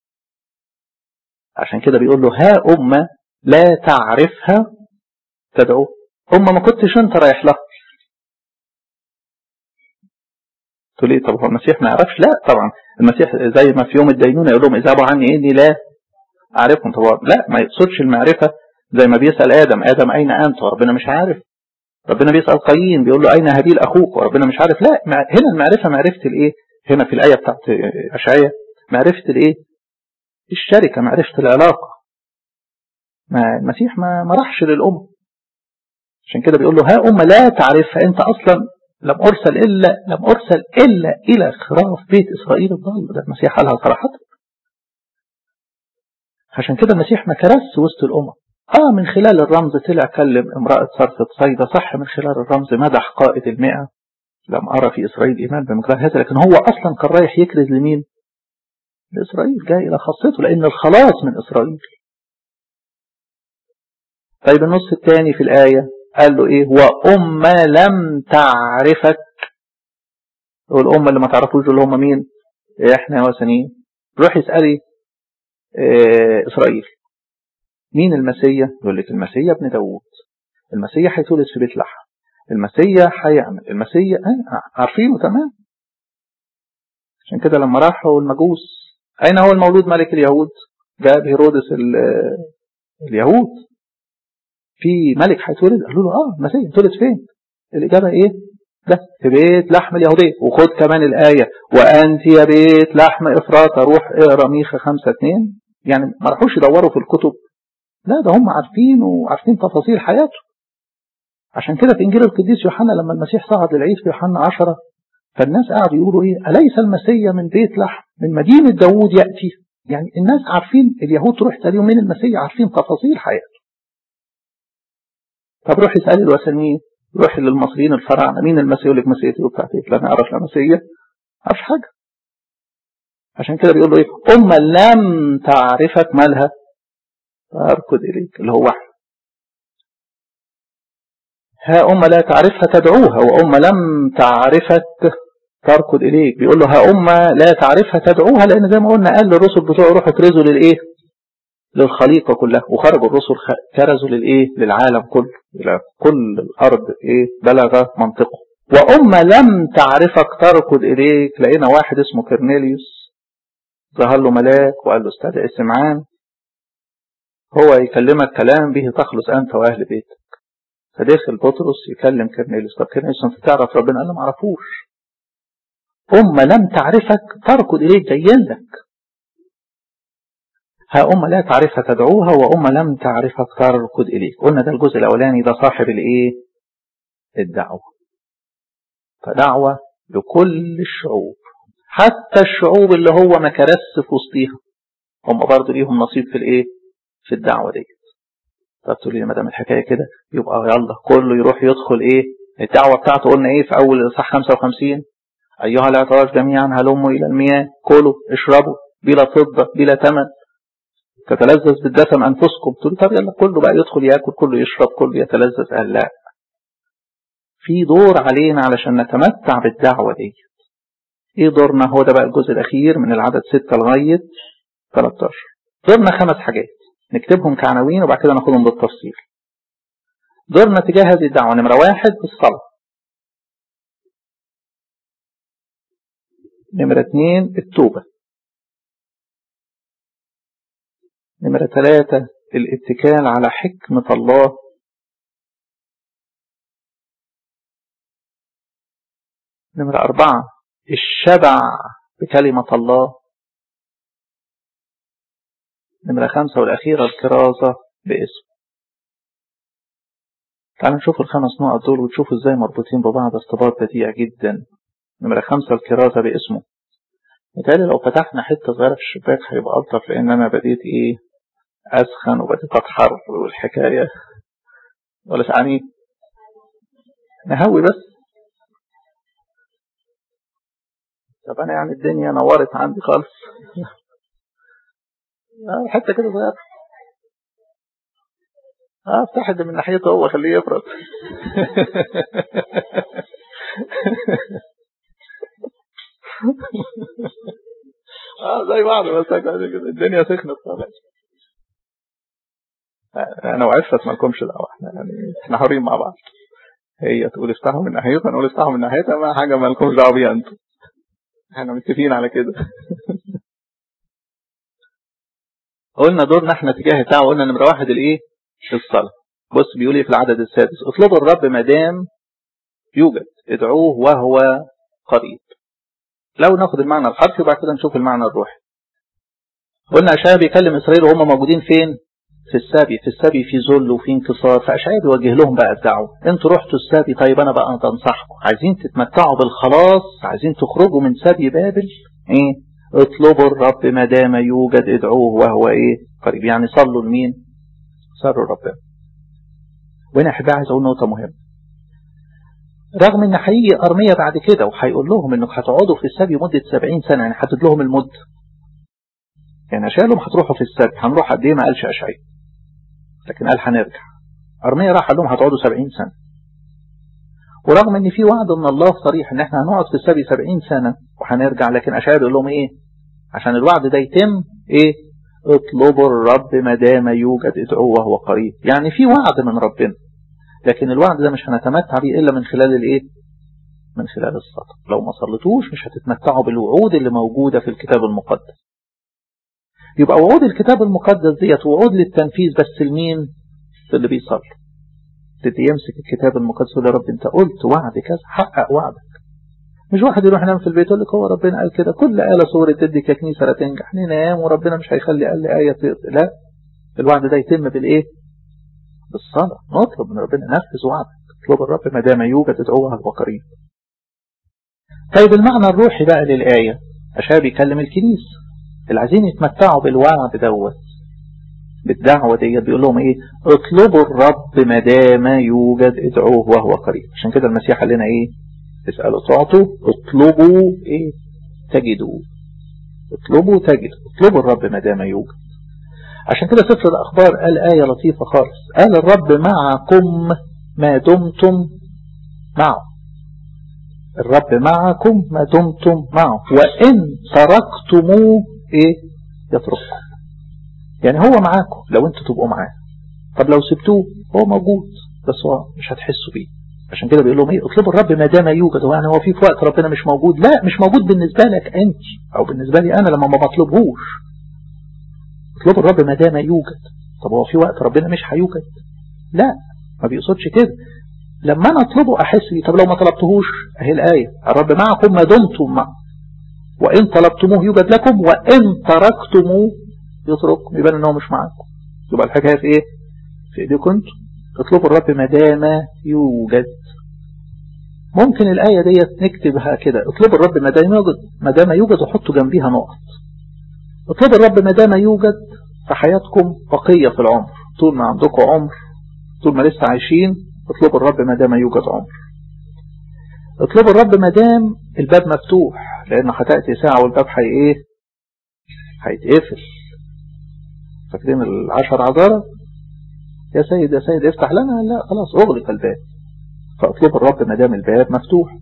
Speaker 1: عشان كده بيقول له ها أمة لا تعرفها تدعوه. أمة ما كنتش انت رايح لها. تقول لي طب هو المسيح ما يعرفش؟ لا طبعا المسيح زي ما في يوم الدينونة يقول لهم اذهبوا عني اني لا اعرفكم. طبعا لا ما يقصدش المعرفة زي ما بيسأل آدم آدم أين أنت وربنا مش عارف. ربنا بيسأل قايين بيقول له أين هابيل أخوك وربنا مش عارف. لا هنا المعرفة معرفة الإيه؟ هنا في الآية بتاعت أشعياء معرفة الإيه؟ الشركة، معرفة العلاقة. ما المسيح ما ما راحش للأمة. عشان كده بيقول له ها أمة لا تعرفها. أنت أصلا لم أرسل إلا لم أرسل إلا إلى خراف بيت إسرائيل الضال. ده المسيح قالها صراحة. عشان كده المسيح ما كرس وسط الأمة. آه من خلال الرمز طلع كلم امرأة صرفة صيدا، صح، من خلال الرمز مدح قائد المئة لم أرى في إسرائيل إيمان بمقدار هذا، لكن هو أصلا كان رايح يكرز لمين؟ لإسرائيل، جاي إلى خاصته لأن الخلاص من إسرائيل. طيب النص الثاني في الآية قال له إيه؟ وأمة لم تعرفك. والأمة اللي ما تعرفوش اللي هم مين؟ إحنا يا وثنيين. روح اسألي إيه إسرائيل مين المسيا؟ يقول لك المسيا ابن داوود، المسيا هيتولد في بيت لحم، المسيا هيعمل، المسيا آه عارفينه تمام. عشان كده لما راحوا المجوس أين هو المولود ملك اليهود؟ جاب هيرودس اليهود في ملك هيتولد. قالوا له اه المسيح اتولد فين؟ الإجابة ايه؟ ده في بيت لحم اليهودية. وخد كمان الآية وأنت يا بيت لحم إفراط. روح اقرا ميخا خمسة اتنين. يعني ما راحوش يدوروا في الكتب، لا ده هم عارفين وعارفين تفاصيل حياته. عشان كده في إنجيل القديس يوحنا لما المسيح صعد للعيد في يوحنا عشرة فالناس قاعدوا يقولوا ايه؟ أليس المسيح من بيت لحم من مدينة داوود يأتي؟ يعني الناس عارفين، اليهود تروح تسألهم مين المسيح، عارفين تفاصيل حياته. طب روح اسألي الوثنيين، روح للمصريين الفراعنة مين المسيح؟ يقول لك مسيح وبتاعتي لا نعرف لا مسيح عارف حاجة. عشان كده بيقول له ايه؟ أمة لم تعرفك مالها تركض إليك اللي هو واحد. ها أمة لا تعرفها تدعوها وأمة لم تعرفك تركض إليك. بيقول له ها أمة لا تعرفها تدعوها لأن زي ما قلنا قال للرسل بتوعه روحوا كرزوا للإيه؟ للخليقة كلها. وخرجوا الرسل كرزوا للإيه؟ للعالم كله، إلى كل الأرض إيه؟ بلغ منطقه. وأمة لم تعرفك تركض إليك. لقينا واحد اسمه كرنيليوس ظهر له ملاك وقال له استدعي سمعان هو يكلمك كلام به تخلص أنت وأهل بيتك. فدخل بطرس يكلم كرنيليوس. طب كرنيليوس أنت تعرف ربنا؟ قال له ما اعرفوش. أمة لم تعرفك تركض إليك جايين لك. ها أمة لا تعرفها تدعوها وأمة لم تعرفك تركض إليك. قلنا ده الجزء الأولاني ده صاحب الإيه؟ الدعوة. فدعوة لكل الشعوب حتى الشعوب اللي هو ما كرس في وسطيها هم برضه ليهم نصيب في الإيه؟ في الدعوة دي. طب تقول لي ما دام الحكاية كده يبقى يلا كله يروح يدخل إيه؟ الدعوة بتاعته قلنا إيه في أول إصحاح خمسة وخمسين؟ أيها العطاش جميعا هلموا إلى المياه كلوا اشربوا بلا فضة بلا ثمن تتلذذ بالدسم أنفسكم. تقول طب يلا كله بقى يدخل يأكل كله يشرب كله يتلذذ. قال لا، في دور علينا علشان نتمتع بالدعوة دي. ايه دورنا؟ هو ده بقى الجزء الأخير من العدد ستة لغاية ثلاثة عشر. دورنا خمس حاجات نكتبهم كعناوين وبعد كده ناخدهم بالتفصيل. دورنا تجاه هذه الدعوة: نمرة واحد الصلاة، نمرة اثنين التوبة، نمرة ثلاثة الاتكال على حكمة الله، نمرة أربعة الشبع بكلمة الله، نمرة خمسة والأخيرة الكرازة باسم. تعالوا نشوف الخمس نقط دول وتشوفوا ازاي مربوطين ببعض ارتباط بديع جدا. نمرة خمسة الكرازة باسمه. مثالي لو فتحنا حتة صغيرة في الشباك هيبقى ألطف، لأن أنا بديت إيه أسخن وبديت أتحر والحكاية ولا يعني نهوي بس. طب أنا يعني الدنيا نورت عندي خالص. حتة كده صغيرة. اه افتح ده من ناحيته هو خليه يفرط. اه زي بعض بس الدنيا سخنت خالص. انا وعفت ما لكمش دعوه، احنا يعني احنا حرين مع بعض. هي تقول افتحوا من ناحيتها نقول افتحوا من ناحيتها، ما حاجه ما لكمش دعوه بيها انتوا، احنا متفقين على كده. قلنا دورنا احنا تجاه الدعوه. قلنا نمره واحد الايه؟ الصلاه. بص بيقول ايه في العدد السادس: اطلبوا الرب ما دام يوجد، ادعوه وهو قريب. لو ناخد المعنى الحرفي وبعد كده نشوف المعنى الروحي. قلنا أشعياء بيكلم إسرائيل وهم موجودين فين؟ في السبي. في السبي في ذل وفي انكسار، فأشعياء بيوجه لهم بقى الدعوة: انتوا رحتوا السبي، طيب أنا بقى أنصحكم، عايزين تتمتعوا بالخلاص، عايزين تخرجوا من سبي بابل، إيه؟ اطلبوا الرب ما دام يوجد، ادعوه وهو إيه؟ قريب. يعني صلوا لمين؟ صلوا ربنا. وهنا أحبائي عايز أقول نقطة مهمة. رغم ان هيجي أرميا بعد كده وهيقول لهم انكم هتقعدوا في السبي مدة سبعين سنة، يعني حدد لهم المدة. يعني أشعياء هتروحوا في السبي، هنروح قد ايه؟ ما قالش أشعياء، لكن قال هنرجع. أرميا راح قال لهم هتقعدوا سبعين سنة. ورغم ان في وعد من الله صريح ان احنا هنقعد في السبي سبعين سنة وهنرجع، لكن أشعياء يقول لهم ايه؟ عشان الوعد ده يتم ايه؟ اطلبوا الرب ما دام يوجد، ادعوه وهو قريب. يعني في وعد من ربنا، لكن الوعد ده مش هنتمتع بيه إلا من خلال الإيه؟ من خلال الصلاة. لو ما صلتوش مش هتتمتعوا بالوعود اللي موجودة في الكتاب المقدس. يبقى وعود الكتاب المقدس ديت وعود للتنفيذ، بس لمين؟ اللي بيصلي. تدي يمسك الكتاب المقدس يقول يا رب انت قلت وعد كذا، حقق وعدك. مش واحد يروح ينام في البيت يقول لك هو ربنا قال كده، كل آلة صورة تدي ككنيسة لا تنجح، ننام وربنا مش هيخلي قال لي آية تقضي. لا، الوعد ده يتم بالإيه؟ بالصلاة. نطلب من ربنا نفذ وعدك. اطلب الرب ما دام يوجد، ادعوه وهو قريب. طيب المعنى الروحي بقى للآية، أشعياء بيكلم الكنيسة اللي عايزين يتمتعوا بالوعد دوت بالدعوة دي، بيقول لهم ايه؟ اطلبوا الرب ما دام يوجد، ادعوه وهو قريب. عشان كده المسيح قال لنا ايه؟ اسألوا تعطوا، اطلبوا ايه؟ تجدوا. اطلبوا تجدوا، اطلبوا الرب ما دام يوجد. عشان كده سفر الأخبار قال آية لطيفة خالص، قال الرب معكم ما دمتم معه. الرب معكم ما دمتم معه، وإن تركتموه ايه؟ يترككم. يعني هو معاكم لو انتوا تبقوا معاه، طب لو سبتوه هو موجود بس هو مش هتحسوا بيه. عشان كده بيقول لهم ايه؟ اطلبوا الرب ما دام يوجد. هو يعني هو في في وقت ربنا مش موجود؟ لا، مش موجود بالنسبة لك انت او بالنسبة لي انا لما ما بطلبهوش. اطلبوا الرب ما دام يوجد. طب هو في وقت ربنا مش هيوجد؟ لا، ما بيقصدش كده. لما انا اطلبه احس بيه. طب لو ما طلبتهوش اهي الايه: الرب معكم ما دمتم معه. وإن طلبتموه يوجد لكم وإن تركتموه يترككم. يبان إنه مش معاكم. يبقى الحكاية في إيه؟ في إيديكم أنتم. اطلبوا الرب ما دام يوجد. ممكن الآية ديت نكتبها كده، اطلبوا الرب ما دام يوجد، ما دام يوجد وحطوا جنبيها نقط. اطلبوا الرب ما دام يوجد في حياتكم بقية في العمر، طول ما عندكم عمر، طول ما لسه عايشين اطلبوا الرب ما دام يوجد عمر. اطلبوا الرب ما دام الباب مفتوح، لأن هتأتي ساعة والباب حي ايه؟ هيتقفل. فاكرين العشر عذارى؟ يا سيد يا سيد افتح لنا، لا خلاص اغلق الباب. فاطلبوا الرب ما دام الباب مفتوح.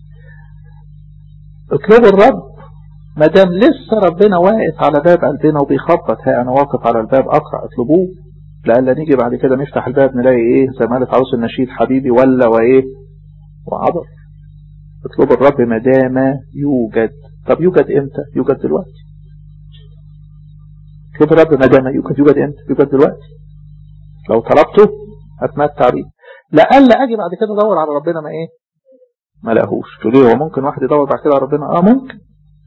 Speaker 1: اطلبوا الرب ما دام لسه ربنا واقف على باب قلبنا وبيخبط، ها انا واقف على الباب اقرأ، اطلبوه. لألا نيجي بعد كده نفتح الباب نلاقي ايه؟ زي ما قالت عروس النشيد حبيبي ولا وايه وعبر. اطلبوا الرب ما دام يوجد. طب يوجد امتى؟ يوجد دلوقتي. اطلبوا الرب ما دام يوجد. يوجد امتى؟ يوجد دلوقتي. لو طلبته هتمتع بيه. لألا اجي بعد كده ادور على ربنا ما ايه؟ ما لاقوش. تقول ايه هو ممكن واحد يدور بعد كده على ربنا؟ اه ممكن.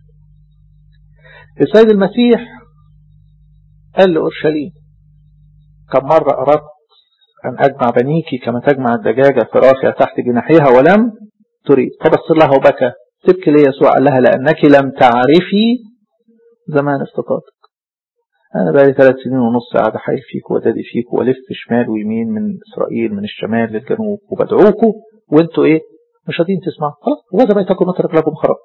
Speaker 1: السيد المسيح قال لأورشليم كم مرة أردت أن أجمع بنيكي كما تجمع الدجاجة فراشها تحت جناحيها ولم تريد. فبص لها وبكى تبكي ليه يسوع؟ قال لها لأنك لم تعرفي زمان افتقادك. أنا بقالي ثلاث سنين ونص قاعد أحايل فيك وأدادي فيك وألف شمال ويمين من إسرائيل من الشمال للجنوب وبدعوكوا وأنتوا إيه؟ مش قادرين تسمعوا. خلاص وهذا بيتكم نترك لكم خراب.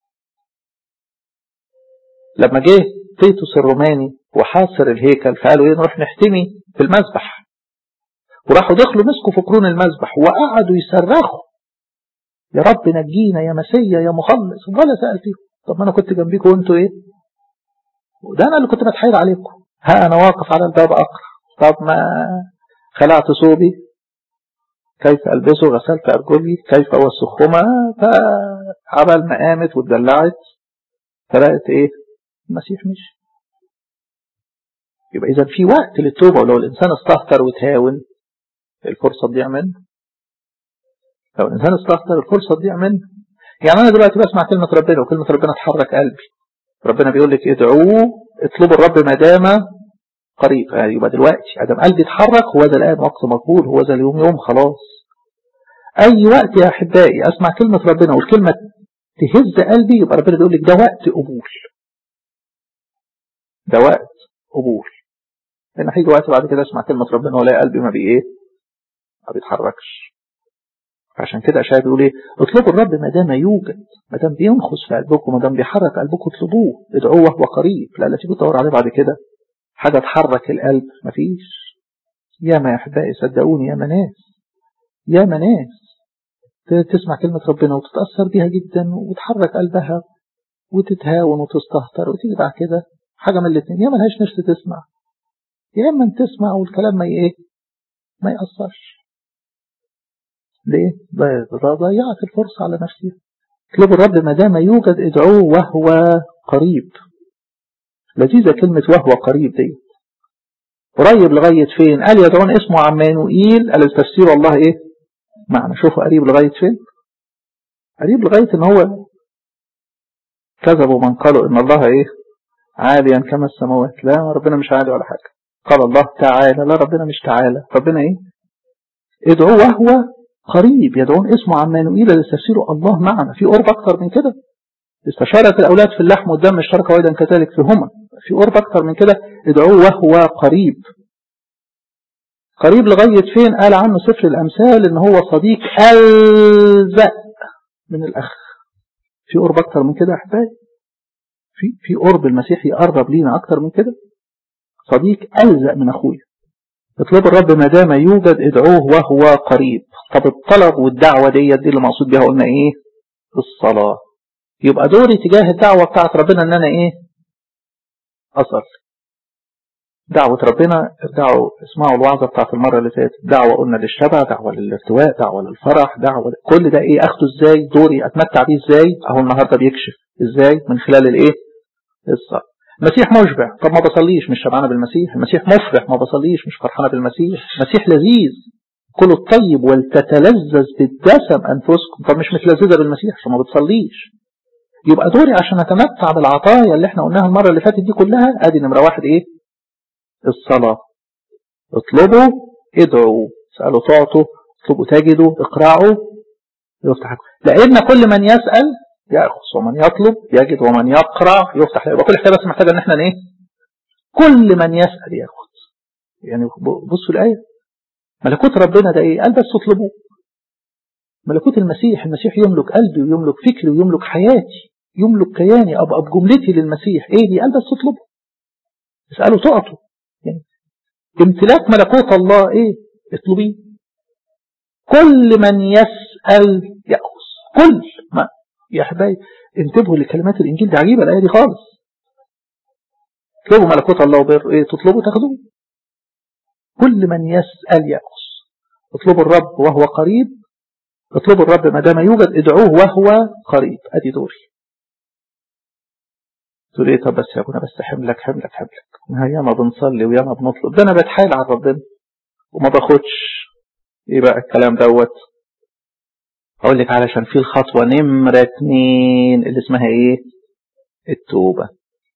Speaker 1: لما جه تيتوس الروماني وحاصر الهيكل فقالوا ايه؟ نروح نحتمي في المذبح. وراحوا دخلوا مسكوا في قرون المذبح وقعدوا يصرخوا يا رب نجينا يا مسيا يا مخلص. ولا سأل فيهم. طب ما انا كنت جنبيكم وانتوا ايه؟ وده انا اللي كنت بتحايل عليكم. ها انا واقف على الباب اقرا. طب ما خلعت ثوبي كيف البسه؟ غسلت ارجلي كيف اوسخهما؟ فعبل ما قامت واتدلعت فلقت ايه؟ المسيح مشي. يبقى إذا في وقت للتوبة. ولو الإنسان استهتر وتهاون الفرصة تضيع منه. لو الإنسان استهتر الفرصة تضيع منه. يعني أنا دلوقتي بسمع كلمة ربنا وكلمة ربنا تحرك قلبي. ربنا بيقول لك ادعوه اطلبوا الرب ما دام قريب. يعني يبقى دلوقتي ادم قلبي اتحرك هو ذا الآن وقت مقبول، هو ذا اليوم يوم خلاص. أي وقت يا أحبائي أسمع كلمة ربنا والكلمة تهز قلبي يبقى ربنا بيقول لك ده وقت قبول. ده وقت قبول. لأن هيجي وقت بعد كده اسمع كلمة ربنا ولا قلبي ما بي ايه؟ ما بيتحركش. عشان كده أشعياء بيقول ايه؟ اطلبوا الرب ما دام يوجد، ما دام بينخس في قلبكم، ما دام بيحرك قلبكم اطلبوه، ادعوه وهو قريب. لا لا تيجوا تدور عليه بعد كده حاجة تحرك القلب مفيش. يا ما يا أحبائي صدقوني يا مناس يا مناس تسمع كلمة ربنا وتتأثر بيها جدا وتحرك قلبها وتتهاون وتستهتر وتيجي بعد كده حاجة من الاثنين، يا ملهاش نفس تسمع يا اما تسمع والكلام ما ايه ما يأثرش. ليه؟ ضيعت الفرصة على نفسها. اطلبوا الرب ما دام يوجد ادعوه وهو قريب. لذيذة كلمة وهو قريب دي. قريب لغاية فين؟ قال يدعون اسمه عمانوئيل. قال التفسير والله ايه معنى. شوفوا قريب لغاية فين. قريب لغاية ان هو كذبوا من قالوا ان الله ايه عاليا كما السماوات. لا ربنا مش عالي ولا حاجة. قال الله تعالى. لا ربنا مش تعالى. ربنا ايه ادعوه وهو قريب. يدعون اسمه عمانوئيل لتفسيره الله معنا. في قرب اكتر من كده. استشارت الاولاد في اللحم والدم اشتركوا ايضا كذلك فيهما. في قرب اكتر من كده. ادعوه وهو قريب. قريب لغاية فين؟ قال عنه سفر الامثال ان هو صديق الزق من الاخ. في قرب اكتر من كده يا احبائي؟ في في قرب المسيح يقرب لينا اكتر من كده؟ صديق الزق من اخويا. اطلبوا الرب ما دام يوجد ادعوه وهو قريب. طب الطلب والدعوة دي دي اللي مقصود بها قلنا ايه؟ الصلاة. يبقى دوري تجاه الدعوة بتاعت ربنا ان انا ايه؟ اصل دعوة ربنا. ارجعوا اسمعوا الوعظة بتاعت المرة اللي فاتت. دعوة قلنا للشبع، دعوة للارتواء، دعوة للفرح، دعوة كل ده ايه؟ اخده ازاي؟ دوري اتمتع بيه ازاي؟ اهو النهاردة بيكشف ازاي من خلال الايه؟ الصلاة. المسيح مشبع. طب ما بصليش مش شبعانة بالمسيح. المسيح مفرح. ما بصليش مش فرحانة بالمسيح. المسيح لذيذ. كلوا الطيب ولتتلذذ بالدسم انفسكم. طب مش متلذذة بالمسيح عشان ما بتصليش. يبقى دوري عشان اتمتع بالعطايا اللي احنا قلناها المرة اللي فاتت دي كلها. ادي نمرة واحد ايه؟ الصلاة. اطلبوا ادعوا، اسألوا تعطوا، اطلبوا تجدوا، اقرعوا يفتح لكم. لان كل من يسأل يأخذ، ومن يطلب يجد، ومن يقرع يفتح له. يبقى كل حاجة بس محتاجة ان احنا ايه؟ كل من يسأل يأخذ. يعني بصوا الآية، ملكوت ربنا ده ايه؟ قال بس اطلبوه. ملكوت المسيح، المسيح يملك قلبي ويملك فكري ويملك حياتي، يملك كياني، ابقى بجملتي للمسيح. ايه دي؟ قال بس اطلبه، اسألوا تعطوا. يعني امتلاك ملكوت الله ايه؟ اطلبيه. كل من يسأل يأخذ. كل ما يا حبايبي انتبهوا لكلمات الانجيل دي، عجيبة الآية دي خالص. اطلبوا ملكوت الله وبر ايه؟ تطلبوا تاخذوه. كل من يسأل يأخذ. اطلبوا الرب وهو قريب. اطلبوا الرب ما دام يوجد، ادعوه وهو قريب. ادي دوري. تقول ايه؟ طب بس يا ابونا بس حملك حملك حملك، ما ياما بنصلي وياما بنطلب، ده انا بتحايل على ربنا وما باخدش. ايه بقى الكلام دوت؟ اقول لك علشان في الخطوه نمره اتنين اللي اسمها ايه؟ التوبه.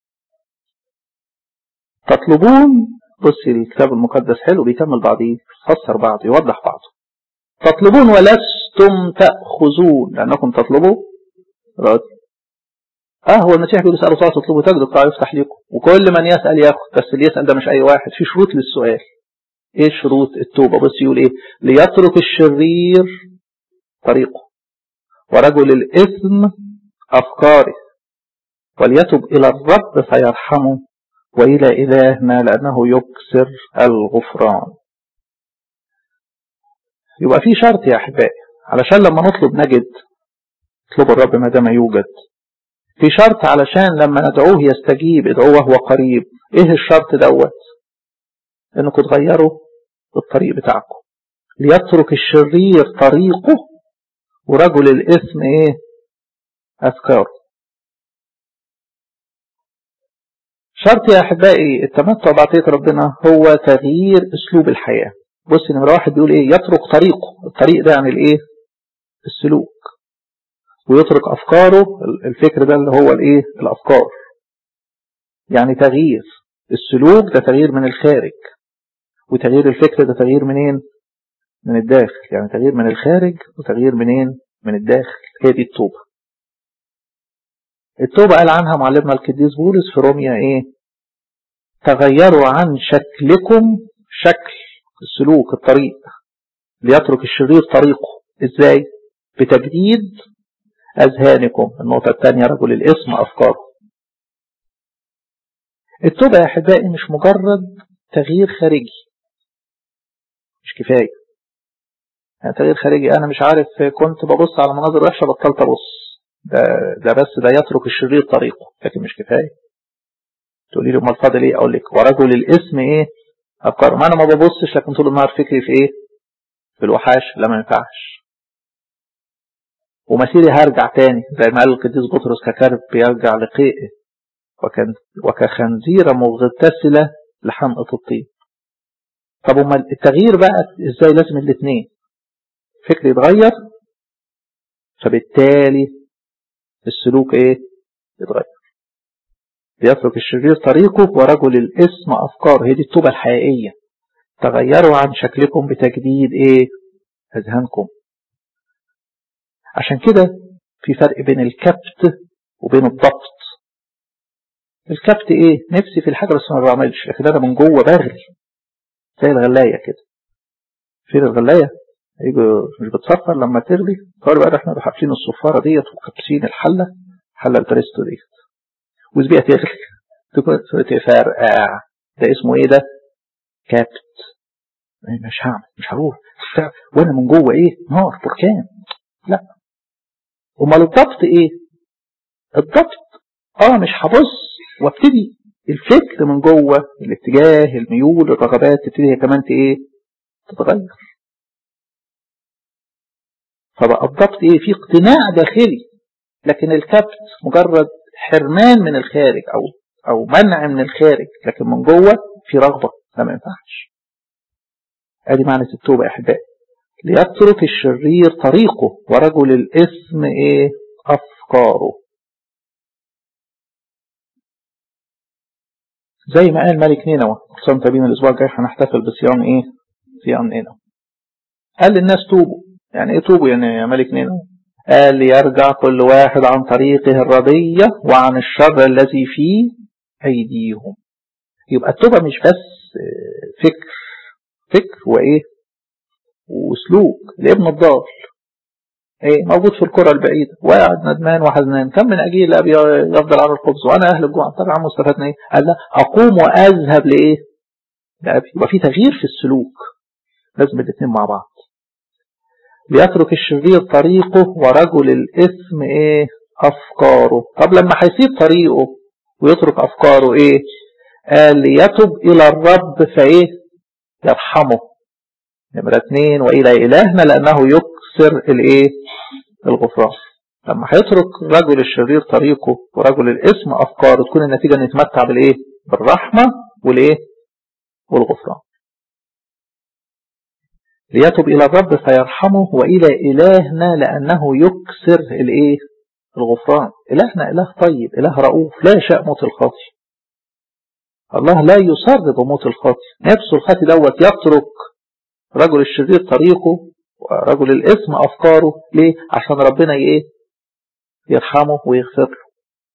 Speaker 1: تطلبون، بصي الكتاب المقدس حلو بيكمل بعضيه، يفسر بعضه، يوضح بعضه. تطلبون ولستم تأخذون لأنكم تطلبوا راضي. اه هو المسيح بيقول اسألوا صلاة تطلبوا تجدوا القاع يفتح لكم، وكل من يسأل ياخذ. بس اللي يسأل ده مش أي واحد، في شروط للسؤال. ايه شروط التوبة؟ بص يقول ايه؟ ليترك الشرير طريقه، ورجل الإثم أفكاره، وليتب إلى الرب فيرحمه، وإلى إلهنا لأنه يكسر الغفران. يبقى في شرط يا أحبائي علشان لما نطلب نجد. اطلب الرب ما دام يوجد. في شرط علشان لما ندعوه يستجيب، ادعوه وهو قريب. ايه الشرط دوت؟ انكم تغيروا الطريق بتاعكم. ليترك الشرير طريقه، ورجل الإثم ايه؟ أفكاره. شرط يا أحبائي التمتع بعطية ربنا هو تغيير أسلوب الحياة. بص نمرة واحد بيقول إيه؟ يترك طريقه. الطريق ده يعني الإيه؟ السلوك. ويترك أفكاره، الفكر ده اللي هو الإيه؟ الأفكار. يعني تغيير السلوك ده تغيير من الخارج، وتغيير الفكر ده تغيير منين؟ من الداخل. يعني تغيير من الخارج وتغيير منين؟ من الداخل. هي دي التوبة. التوبة قال عنها معلمنا القديس بولس في روميا إيه؟ تغيروا عن شكلكم، شكل السلوك الطريق، ليترك الشرير طريقه. ازاي؟ بتجديد اذهانكم. النقطة الثانية رجل الاسم افكاره. التوبة يا احبائي مش مجرد تغيير خارجي، مش كفاية. يعني تغيير خارجي انا مش عارف كنت ببص على مناظر وحشة بطلت ابص، ده, ده بس ده يترك الشرير طريقه، لكن مش كفاية. تقولي لي امال فاضل ايه؟ اقول لك ورجل الاسم ايه؟ افكاره. ما انا ما ببصش لكن طول النهار فكري في ايه؟ في الوحاش. لا ما ينفعش. ومسيري هرجع تاني زي ما قال القديس بطرس ككرب بيرجع لقيئه، وكان وكخنزيرة مغتسلة لحمقى الطين. طب امال التغيير بقى ازاي؟ لازم الاثنين، فكر يتغير فبالتالي السلوك ايه؟ يتغير. يترك الشرير طريقه ورجل الاسم افكاره. هي دي التوبة الحقيقية. تغيروا عن شكلكم بتجديد ايه؟ اذهانكم. عشان كده في فرق بين الكبت وبين الضبط. الكبت ايه؟ نفسي في الحاجة بس ما بعملش، لكن انا من جوه بغلي زي الغلاية كده. فين الغلاية؟ يجوا مش بتصفر لما تغلي. قالوا بقى احنا حاطين الصفارة ديت وكابسين الحلة، حلة البريستو ديت، وسبيها تغلي تكون تفرقع. ده اسمه ايه؟ ده كبت. مش هعمل، مش هروح وانا من جوه ايه؟ نار بركان. لا. امال الضبط ايه؟ الضبط اه مش هبص وابتدي الفكر من جوه، الاتجاه، الميول، الرغبات تبتدي هي كمان ايه؟ تتغير. فبقى الضبط ايه؟ في اقتناع داخلي. لكن الكبت مجرد حرمان من الخارج او او منع من الخارج، لكن من جوه في رغبه. ده ما ينفعش. ادي معنى التوبه يا احبائي. ليترك الشرير طريقه ورجل الاسم ايه؟ افكاره. زي ما قال ملك نينوى. صيام تابين الأسبوع الجاي هنحتفل بصيام إيه؟ صيام نينوى. قال للناس توبوا. يعني إيه توبوا يعني يا ملك نينوى؟ قال يرجع كل واحد عن طريقه الردية وعن الشر الذي في أيديهم. يبقى التوبة مش بس فكر فكر وإيه وسلوك. الابن الضال إيه موجود في القرى البعيدة وقاعد ندمان وحزنان، كم من أجيل أبي يفضل على الخبز وأنا أهل الجوع. طبعا مستفادنا إيه؟ قال لا أقوم وأذهب لإيه؟ لأبي. يبقى في تغيير في السلوك، لازم الاثنين مع بعض. ليترك الشرير طريقه ورجل الإثم إيه؟ أفكاره. طب لما هيسيب طريقه ويترك أفكاره إيه؟ قال يتوب إلى الرب فإيه؟ يرحمه. نمرة اثنين وإلى إلهنا لأنه يكسر الإيه؟ الغفران. لما هيترك رجل الشرير طريقه ورجل الإثم أفكاره تكون النتيجة أن يتمتع بالإيه؟ بالرحمة والإيه؟ والغفران. ليتوب إلى الرب فيرحمه وإلى إلهنا لأنه يكسر الإيه؟ الغفران. إلهنا إله طيب، إله رؤوف، لا يشاء موت الخاطي. الله لا يصر بموت الخاطي. نفسه الخاطي دوت يترك رجل الشرير طريقه ورجل الإثم أفكاره. ليه؟ عشان ربنا إيه؟ يرحمه ويغفر له.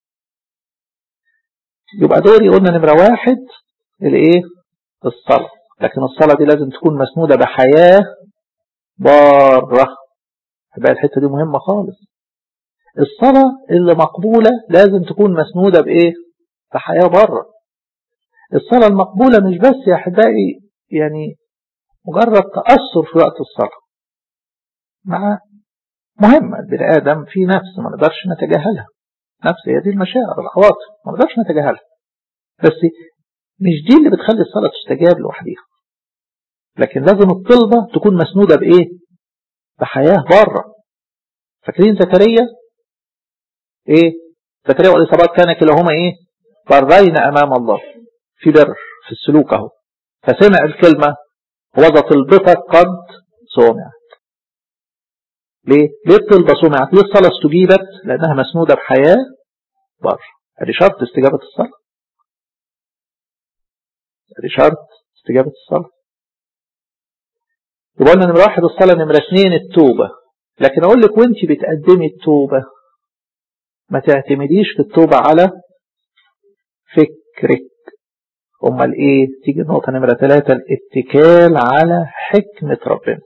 Speaker 1: يبقى دوري قلنا نمرة واحد الإيه؟ الصلاة. لكن الصلاة دي لازم تكون مسنودة بحياة بارة. بقى الحتة دي مهمة خالص. الصلاة اللي مقبولة لازم تكون مسنودة بإيه؟ بحياة بارة. الصلاة المقبولة مش بس يا أحبائي يعني مجرد تأثر في وقت الصلاة. مع مهمة البني آدم في نفس ما نقدرش نتجاهلها. نفس هي دي المشاعر العواطف ما نقدرش نتجاهلها. بس مش دي اللي بتخلي الصلاة تستجاب لوحديها. لكن لازم الطلبة تكون مسنودة بإيه؟ بحياة بارة. فاكرين زكريا؟ إيه؟ زكريا والإصابات كان كلاهما إيه؟ برين أمام الله في بر في السلوك أهو. فسمع الكلمة وذا طلبتك قد سمعت. ليه؟ ليه الطلبة سمعت؟ ليه الصلاة استجيبت؟ لأنها مسنودة بحياة بر. هذه شرط استجابة الصلاة. هذه شرط استجابة الصلاة. يبقى لنا نمرة واحد الصلاة، نمرة اثنين التوبة. لكن أقول لك وانت بتقدمي التوبة ما تعتمديش في التوبة على فكرك. أمال إيه؟ تيجي النقطة نمرة ثلاثة الاتكال على حكمة ربنا.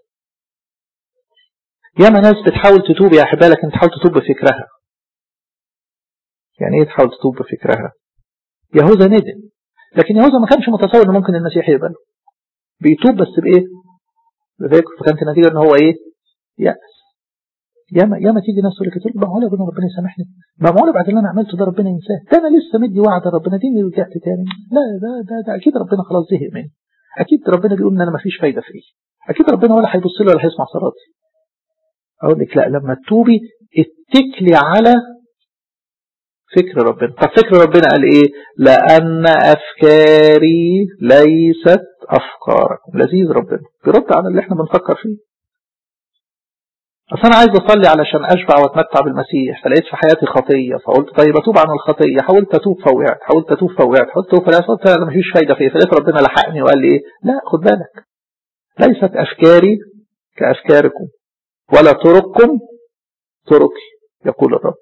Speaker 1: ياما ناس بتحاول تتوب يا أحبائي لكن تحاول تتوب بفكرها. يعني إيه تحاول تتوب بفكرها؟ يهوذا ندم، لكن يهوذا ما كانش متصور إن ممكن المسيح يقبله. بيتوب بس بإيه؟ بفكر. فكانت النتيجة إن هو إيه؟ يأس. ياما ياما تيجي ناس تقول لك تقول معقولة يا ربنا يسامحني؟ ما معقولة بعد اللي أنا عملته ده ربنا ينساه؟ ده أنا لسه مدي وعد ربنا دي رجعت تاني؟ لا ده ده ده أكيد ربنا خلاص زهق مني. أكيد ربنا بيقول إن أنا ما فيش فايدة فيه. أكيد ربنا ولا هيبص لي ولا هيسمع صلاتي. أقول لك لا، لما تتوبي اتكلي على فكر ربنا. طب فكر ربنا قال إيه؟ لأن أفكاري ليست أفكاركم. لذيذ ربنا بيرد على اللي احنا بنفكر فيه. أصل أنا عايز أصلي علشان أشبع وأتمتع بالمسيح، فلقيت في حياتي خطية فقلت طيب أتوب عن الخطية. حاولت أتوب فوقعت، حاولت أتوب فوقعت، حاولت أتوب فوقعت، قلت أنا مفيش فايدة فيه. فلقيت ربنا لحقني وقال لي إيه؟ لا خد بالك، ليست أفكاري كأفكاركم ولا طرقكم طرقي يقول الرب.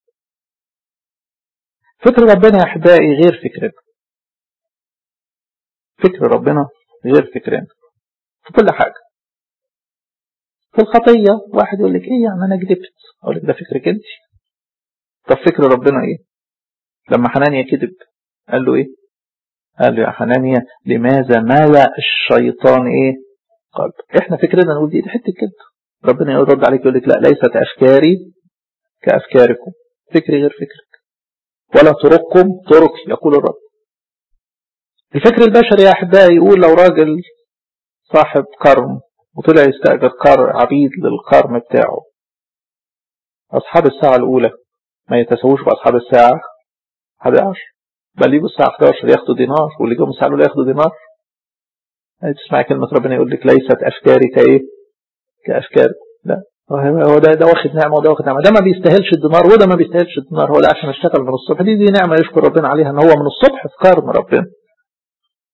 Speaker 1: فكر ربنا يا أحبائي غير فكرنا. فكر ربنا غير فكرنا في كل حاجة. في الخطية واحد يقول لك إيه يعني أنا كذبت، أقول لك ده فكرك أنت. طب فكر ربنا إيه؟ لما حنانيا كذب قال له إيه؟ قال له يا حنانيا لماذا ملأ الشيطان إيه؟ قلب. إحنا فكرنا نقول دي حتة كده. ربنا يرد عليك يقول لك لا، ليست أفكاري كأفكاركم. فكري غير فكرك ولا طرقكم طرقي يقول الرب. الفكر البشري يا أحبائي يقول لو راجل صاحب كرم وطلع يستأجر كار عبيد للكرم بتاعه، أصحاب الساعة الأولى ما يتساووش بأصحاب الساعة أحد عشر، بل يجوا الساعة أحد عشر ياخدوا دينار واللي جم الساعة الأولى ياخدوا دينار. تسمع كلمة ربنا يقول لك ليست أفكاري كإيه؟ كأفكاركم. لا، هو ده ده واخد نعمة وده واخد نعمة. ده ما بيستاهلش الدينار وده ما بيستاهلش الدينار. هو ده عشان اشتغل من الصبح. دي دي نعمة يشكر ربنا عليها ان هو من الصبح في كرم ربنا.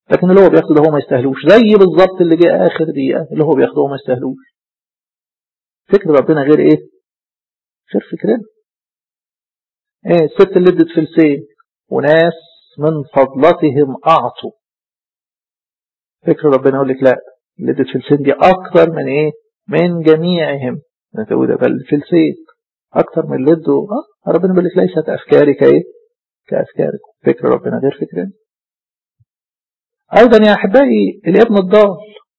Speaker 1: لكن اللي هو بياخده ده هو ما يستاهلوش، زي بالظبط اللي جه آخر دقيقة اللي هو بياخده هو ما يستاهلوش. فكر ربنا غير إيه؟ غير فكرنا. إيه الست اللي ادت فلسين وناس من فضلتهم أعطوا. فكر ربنا يقول لك لا، اللي ادت فلسين دي أكتر من إيه؟ من جميعهم. تقول ده بل فلسين أكتر من اللي ادوا. آه ربنا بيقول لك ليست أفكاري كإيه؟ كأفكاركم. فكر ربنا غير فكرنا. أيضا يا أحبائي الابن الضال،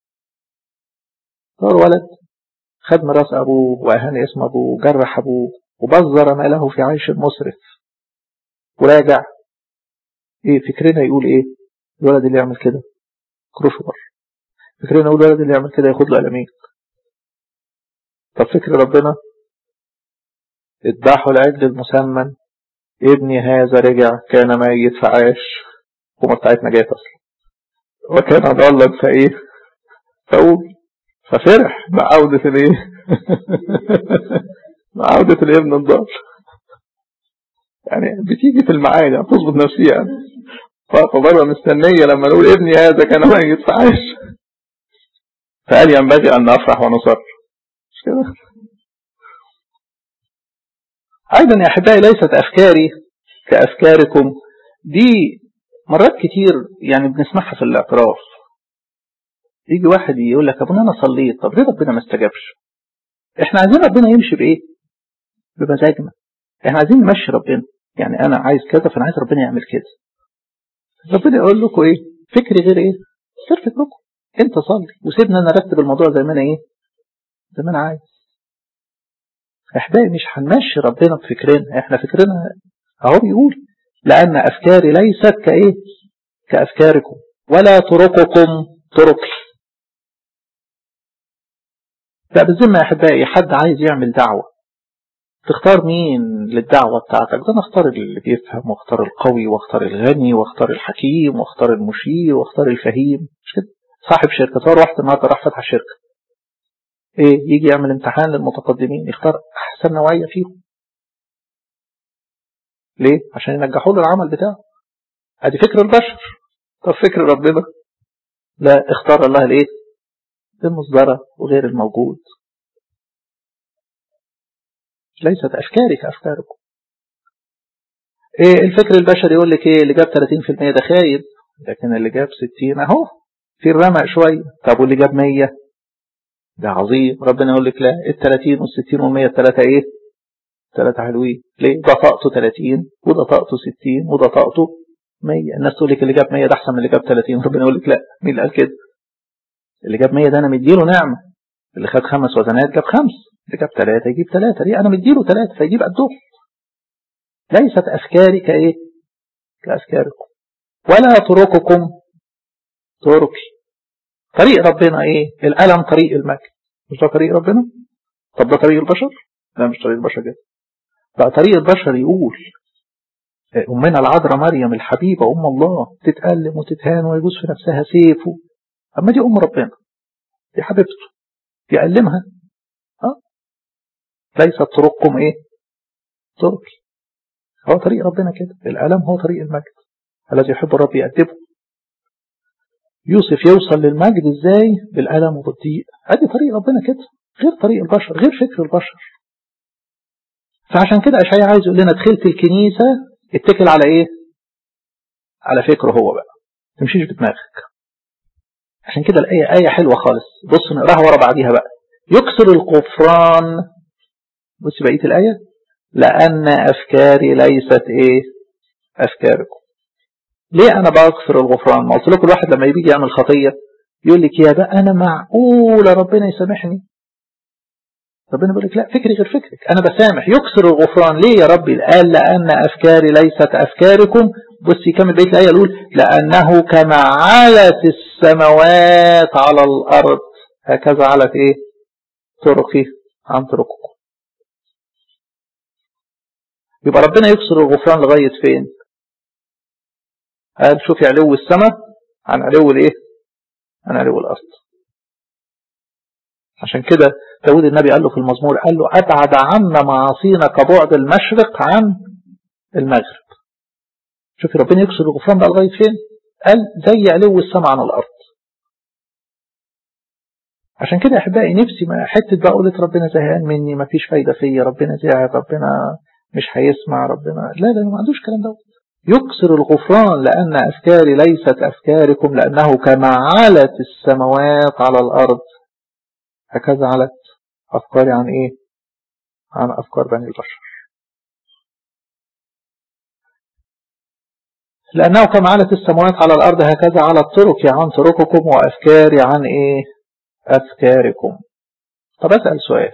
Speaker 1: صار ولد خد ميراث أبوه وأهان اسم أبوه، جرح أبوه وبذر ماله في عيش مسرف، وراجع. إيه فكرنا يقول إيه؟ الولد اللي يعمل كده كروشه بره. فكرنا يقول الولد اللي يعمل كده ياخد له قلمين. طب فكر ربنا اذبحوا العجل المسمن، ابني هذا رجع كان ميت فعاش. وما بتاعتنا جاية أصلا. وكان ضالا فإيه؟ فأقول ففرح بعودة الإيه؟ بعودة الابن الضال. يعني بتيجي في المعاني يعني تظبط نفسيها يعني. فبره مستنية لما نقول ابني هذا كان ميت فعاش، فقال ينبغي أن نفرح ونصر. مش كده؟ أيضا يا أحبائي ليست أفكاري كأفكاركم. دي مرات كتير يعني بنسمعها في الاعتراف. يجي واحد يقول لك أبونا أنا صليت، طب ليه ربنا ما استجابش؟ إحنا عايزين ربنا يمشي بإيه؟ بمزاجنا. إحنا عايزين نمشي ربنا. يعني أنا عايز كذا فأنا عايز ربنا يعمل كذا. ربنا يقول لكم إيه؟ فكري غير إيه؟ غير فكركم. أنت صلي وسيبنا أنا أرتب الموضوع زي ما أنا إيه؟ زي ما أنا عايز. احبائي مش هنمشي ربنا بفكرنا. احنا فكرنا اهو بيقول لان افكاري ليست كايه كافكاركم ولا طرقكم طرقي. لا بالذمه يا احبائي حد عايز يعمل دعوه تختار مين للدعوه بتاعتك؟ ده انا اختار اللي بيفهم واختار القوي واختار الغني واختار الحكيم واختار المشير واختار الفهيم. مش كده؟ صاحب شركه صار واحد النهارده راح فتح شركه، ايه يجي يعمل امتحان للمتقدمين يختار احسن نوعيه فيهم. ليه؟ عشان ينجحوا له العمل بتاعه. ادي فكر البشر. طب فكر ربنا لا، اختار الله الايه؟ المصدرة وغير الموجود. ليست افكاري كافكاركم. ايه الفكر البشري يقول لك ايه؟ اللي جاب ثلاثين في المية ده خايب، لكن اللي جاب ستين اهو في الرمق شويه. طب واللي جاب مية ده عظيم. ربنا يقول لك لا، ال ثلاثين وال ستين وال مية الثلاثه ايه؟ ثلاثه حلوين. ليه؟ ده طاقته ثلاثين وده طاقته ستين وده طاقته مية. الناس تقول لك اللي جاب مية ده احسن من اللي جاب ثلاثين. ربنا يقول لك لا، مين اللي قال كده؟ اللي جاب مية ده انا مديله نعمه. اللي خد خمس وزنات جاب خمس، اللي جاب ثلاثه يجيب ثلاثه. ليه؟ انا مديله ثلاثه فيجيب قدهم. ليست افكاري كايه؟ كافكاركم ولا طرقكم طرقي. طريق ربنا ايه؟ الالم طريق المجد. مش ده طريق ربنا؟ طب ده طريق البشر؟ لا مش طريق البشر كده. بقى طريق البشر يقول امنا العذراء مريم الحبيبه ام الله تتألم وتتهان ويجوز في نفسها سيفه. اما دي ام ربنا، دي حبيبته يألمها. اه ليست طرقكم ايه؟ طرقي. هو طريق ربنا كده. الالم هو طريق المجد. الذي يحب الرب يأدبه. يوسف يوصل للمجد ازاي؟ بالألم وبالضيق. ادي طريق ربنا كده، غير طريق البشر، غير فكر البشر. فعشان كده اشعياء عايز يقول لنا دخلت الكنيسة اتكل على ايه؟ على فكره هو بقى، تمشيش بدماغك. عشان كده الآية آية حلوة خالص. بص نقراها ورا بعديها بقى. يكسر الغفران. بص بقية الآية. لأن أفكاري ليست ايه؟ أفكاركم. ليه أنا بكسر الغفران؟ ما قلت لكم الواحد لما يجي يعمل خطية يقول لك يا بقى أنا معقولة ربنا يسامحني؟ ربنا بيقول لك لا، فكري غير فكرك، أنا بسامح. يكسر الغفران ليه يا ربي؟ قال لأن أفكاري ليست أفكاركم. بص يكمل بيت الآية يقول لأنه كما علت السماوات على الأرض هكذا علت إيه؟ طرقي عن طرقكم. يبقى ربنا يكسر الغفران لغاية فين؟ قال شوفي علو السماء عن علو الإيه؟ عن علو الأرض. عشان كده داود النبي قال له في المزمور، قال له أبعد عنا معاصينا كبعد المشرق عن المغرب. شوفي ربنا يكسر الغفران بقى لغاية فين؟ قال زي علو السماء عن الأرض. عشان كده أحبائي نفسي ما حتة بقى قولت ربنا زهقان مني، ما فيش فايدة فيا، ربنا زعل، ربنا مش هيسمع، ربنا لا لا ما عندوش كلام ده. يكسر الغفران لأن أفكاري ليست أفكاركم لأنه كما علت السماوات على الأرض هكذا علت أفكاري عن إيه؟ عن أفكار بني البشر. لأنه كما علت السماوات على الأرض هكذا على الطرق عن طرقكم وأفكاري عن إيه؟ أفكاركم. طب أسأل سؤال،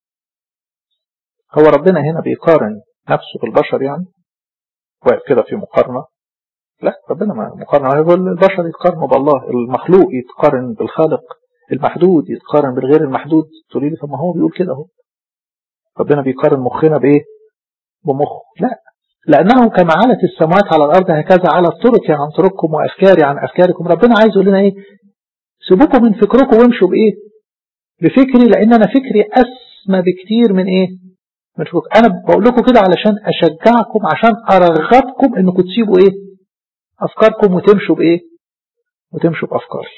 Speaker 1: هو ربنا هنا بيقارن نفسه بالبشر يعني؟ واقف كده في مقارنة؟ لا، ربنا ما مقارنة، يقول البشر يتقارنوا بالله، المخلوق يتقارن بالخالق، المحدود يتقارن بالغير المحدود. تقولي لي طب ما هو بيقول كده اهو، ربنا بيقارن مخنا بايه؟ بمخه. لا، لانه كما علت السماوات على الارض هكذا على الطرق عن طرقكم وافكاري عن افكاركم. ربنا عايز يقول لنا ايه؟ سيبوكم من فكركم وامشوا بايه؟ بفكري، لان انا فكري اسمى بكتير من ايه؟ من فكركم. انا بقول لكم كده علشان اشجعكم، عشان ارغبكم انكم تسيبوا ايه؟ افكاركم وتمشوا بايه؟ وتمشوا بافكاري.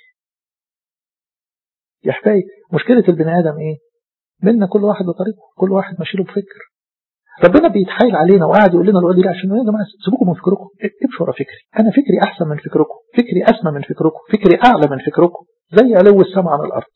Speaker 1: يا حبايبي مشكلة البني آدم إيه؟ منا كل واحد بطريقه، كل واحد ماشي له بفكر. ربنا بيتحايل علينا وقاعد يقول لنا الوقت دي عشان يا جماعة سيبوكم من فكركم، امشوا ورا فكري، أنا فكري أحسن من فكركم، فكري أسمى من فكركم، فكري أعلى من فكركم، زي علو السماء عن الأرض.